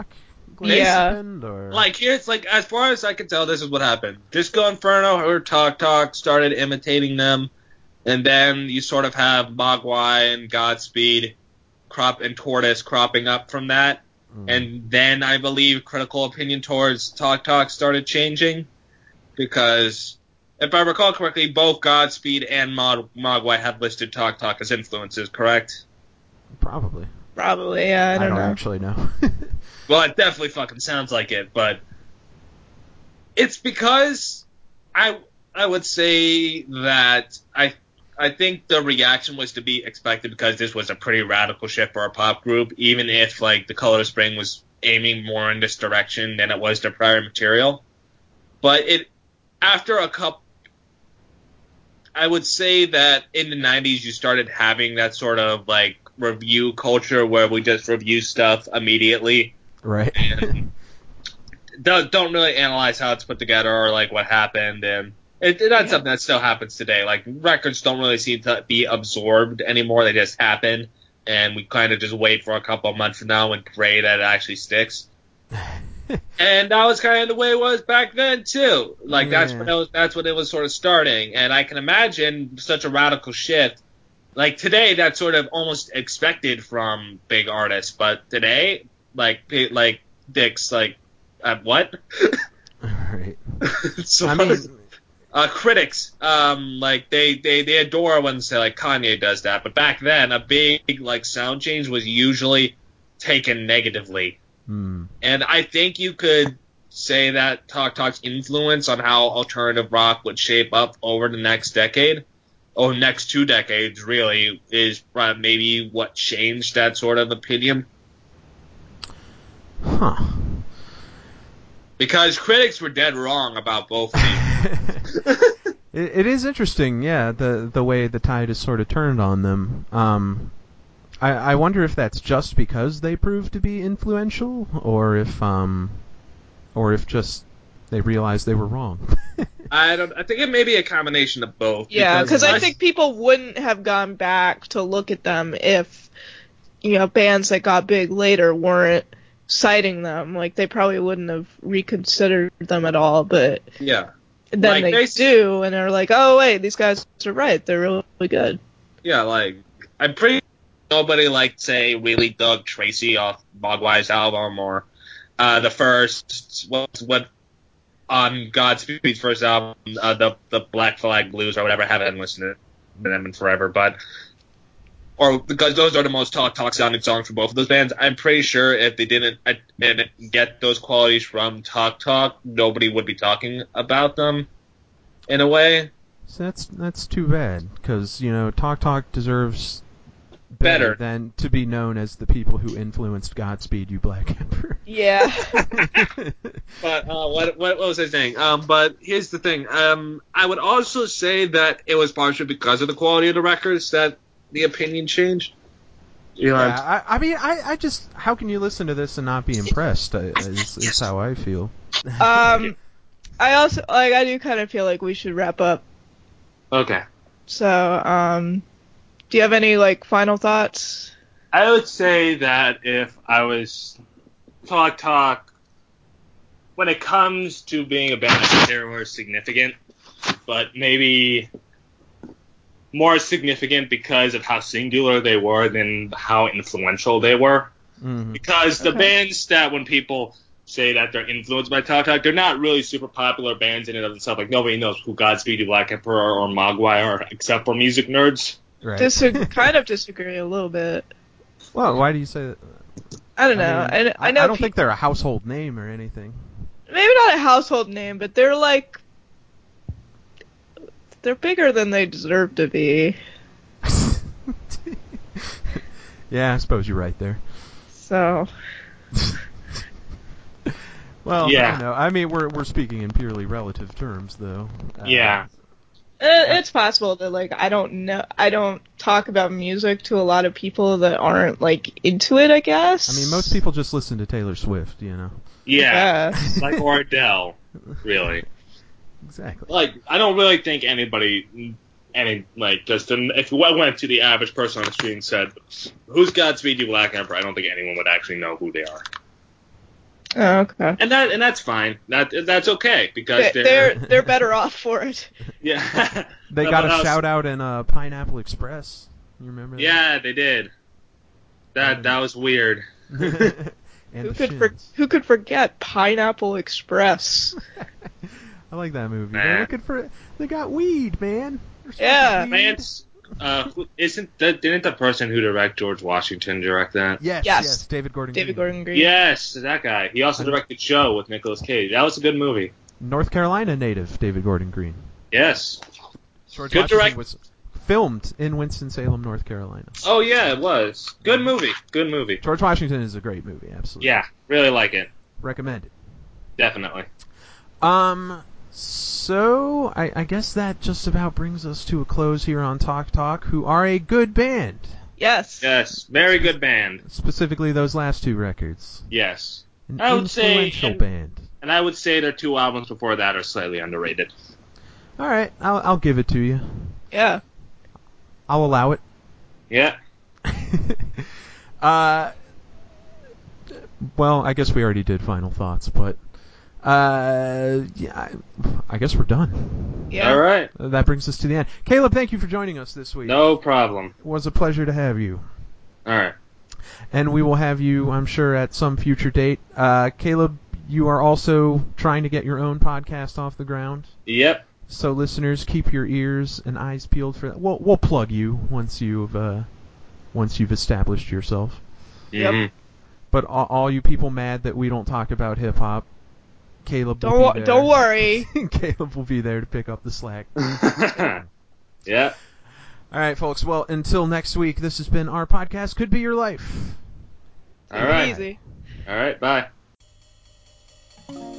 Yeah. happened, or Like, here's, like, as far as I can tell, this is what happened. Disco Inferno or Talk Talk started imitating them, and then you sort of have Mogwai and Godspeed and Tortoise cropping up from that. And then I believe critical opinion towards Talk Talk started changing, because if I recall correctly, both Godspeed and Mogwai have listed Talk Talk as influences, correct? probably. Probably, yeah, I don't know. actually know. Well, it definitely fucking sounds like it, but it's because I would say that I think the reaction was to be expected, because this was a pretty radical shift for a pop group, even if, like, The Color of Spring was aiming more in this direction than it was their prior material. But after a couple, I would say that in the 90s you started having that sort of, like, review culture where we just review stuff immediately. Right. And don't really analyze how it's put together or, like, what happened, and that's something that still happens today. Like, records don't really seem to be absorbed anymore. They just happen, and we kind of just wait for a couple of months from now and pray that it actually sticks. And that was kind of the way it was back then, too. Like, that's when it was sort of starting. And I can imagine such a radical shift. Like, today, that's sort of almost expected from big artists. But today, like Dick's, like, what? Right. So, I mean, critics, like, they adore when, say, like, Kanye does that, but back then, a big, like, sound change was usually taken negatively. And I think you could say that Talk Talk's influence on how alternative rock would shape up over the next decade, or next 2 decades, really, is maybe what changed that sort of opinion. Huh. Because critics were dead wrong about both of these. It is interesting, yeah, the way the tide is sort of turned on them. I wonder if that's just because they proved to be influential, or if just they realized they were wrong. I think it may be a combination of both. Yeah, because I think people wouldn't have gone back to look at them if, bands that got big later weren't citing them. Like, they probably wouldn't have reconsidered them at all, but yeah. then like, they do, and they're like, oh, wait, these guys are right. They're really good. Yeah, like, I'm pretty nobody, like, say, really dug Tracy off Mogwai's album, or the first, what on Godspeed's first album, the Black Flag Blues or whatever. I haven't listened to them in forever, or because those are the most talk sounding songs for both of those bands. I'm pretty sure if they didn't get those qualities from Talk Talk, nobody would be talking about them in a way. So that's too bad, because Talk Talk deserves better than to be known as the people who influenced Godspeed You Black Emperor. Yeah. But what was I saying? But here's the thing. I would also say that it was partially because of the quality of the records that the opinion changed. Yeah, I mean, I just, how can you listen to this and not be impressed? Is how I feel. I also, like, I do kind of feel like we should wrap up. Okay. So, do you have any, like, final thoughts? I would say that if I was Talk Talk, when it comes to being a band, I think they were significant, but maybe more significant because of how singular they were than how influential they were. Mm-hmm. Because the bands that, when people say that they're influenced by Talk Talk, they're not really super popular bands in and of themselves. Like, nobody knows who Godspeed You Black Emperor or Mogwai are, except for music nerds. Right. Kind of disagree a little bit. Well, why do you say that? I don't know. I mean, I know I don't think they're a household name or anything. Maybe not a household name, but they're like, they're bigger than they deserve to be. Yeah, I suppose you're right there. So. Well, yeah. I mean, we're speaking in purely relative terms, though. Yeah. It's possible that, like, I don't talk about music to a lot of people that aren't, like, into it, I guess. I mean, most people just listen to Taylor Swift, Yeah. Like, or Adele, really. Exactly. Like, I don't really think if I went to the average person on the street and said, who's Godspeed You Black Emperor, I don't think anyone would actually know who they are. Oh, okay. And that's fine. That's okay because They're better off for it. yeah. They got a shout out in Pineapple Express. You remember that? Yeah, they did. That was weird. And Who could forget Pineapple Express? I like that movie. Nah. They're looking for. They got weed, man. Yeah. Vance, didn't the person who directed George Washington direct that? Yes. David Gordon Green. Yes, that guy. He also directed Show with Nicolas Cage. That was a good movie. North Carolina native David Gordon Green. Yes. George Good Washington direct. was filmed in Winston-Salem, North Carolina. Oh yeah, it was. Good movie. Good movie. George Washington is a great movie, absolutely. Yeah, really like it. Recommend it. Definitely. So I guess that just about brings us to a close here on Talk Talk, who are a good band. Yes. Yes, very good band. Specifically those last two records. Yes. An I would say- influential band. And I would say their 2 albums before that are slightly underrated. All right, I'll give it to you. Yeah. I'll allow it. Yeah. Well, I guess we already did final thoughts, but yeah, I guess we're done. Yeah. All right. That brings us to the end. Caleb, thank you for joining us this week. No problem. It was a pleasure to have you. All right. And we will have you, I'm sure, at some future date. Caleb, you are also trying to get your own podcast off the ground. Yep. So listeners, keep your ears and eyes peeled for that. We'll plug you once you've established yourself. Yep. Mhm. But all you people mad that we don't talk about hip hop, Caleb will be there. Don't worry. Caleb will be there to pick up the slack. Yeah. All right, folks. Well, until next week, this has been Our Podcast Could Be Your Life. All right. Easy. All right. Bye.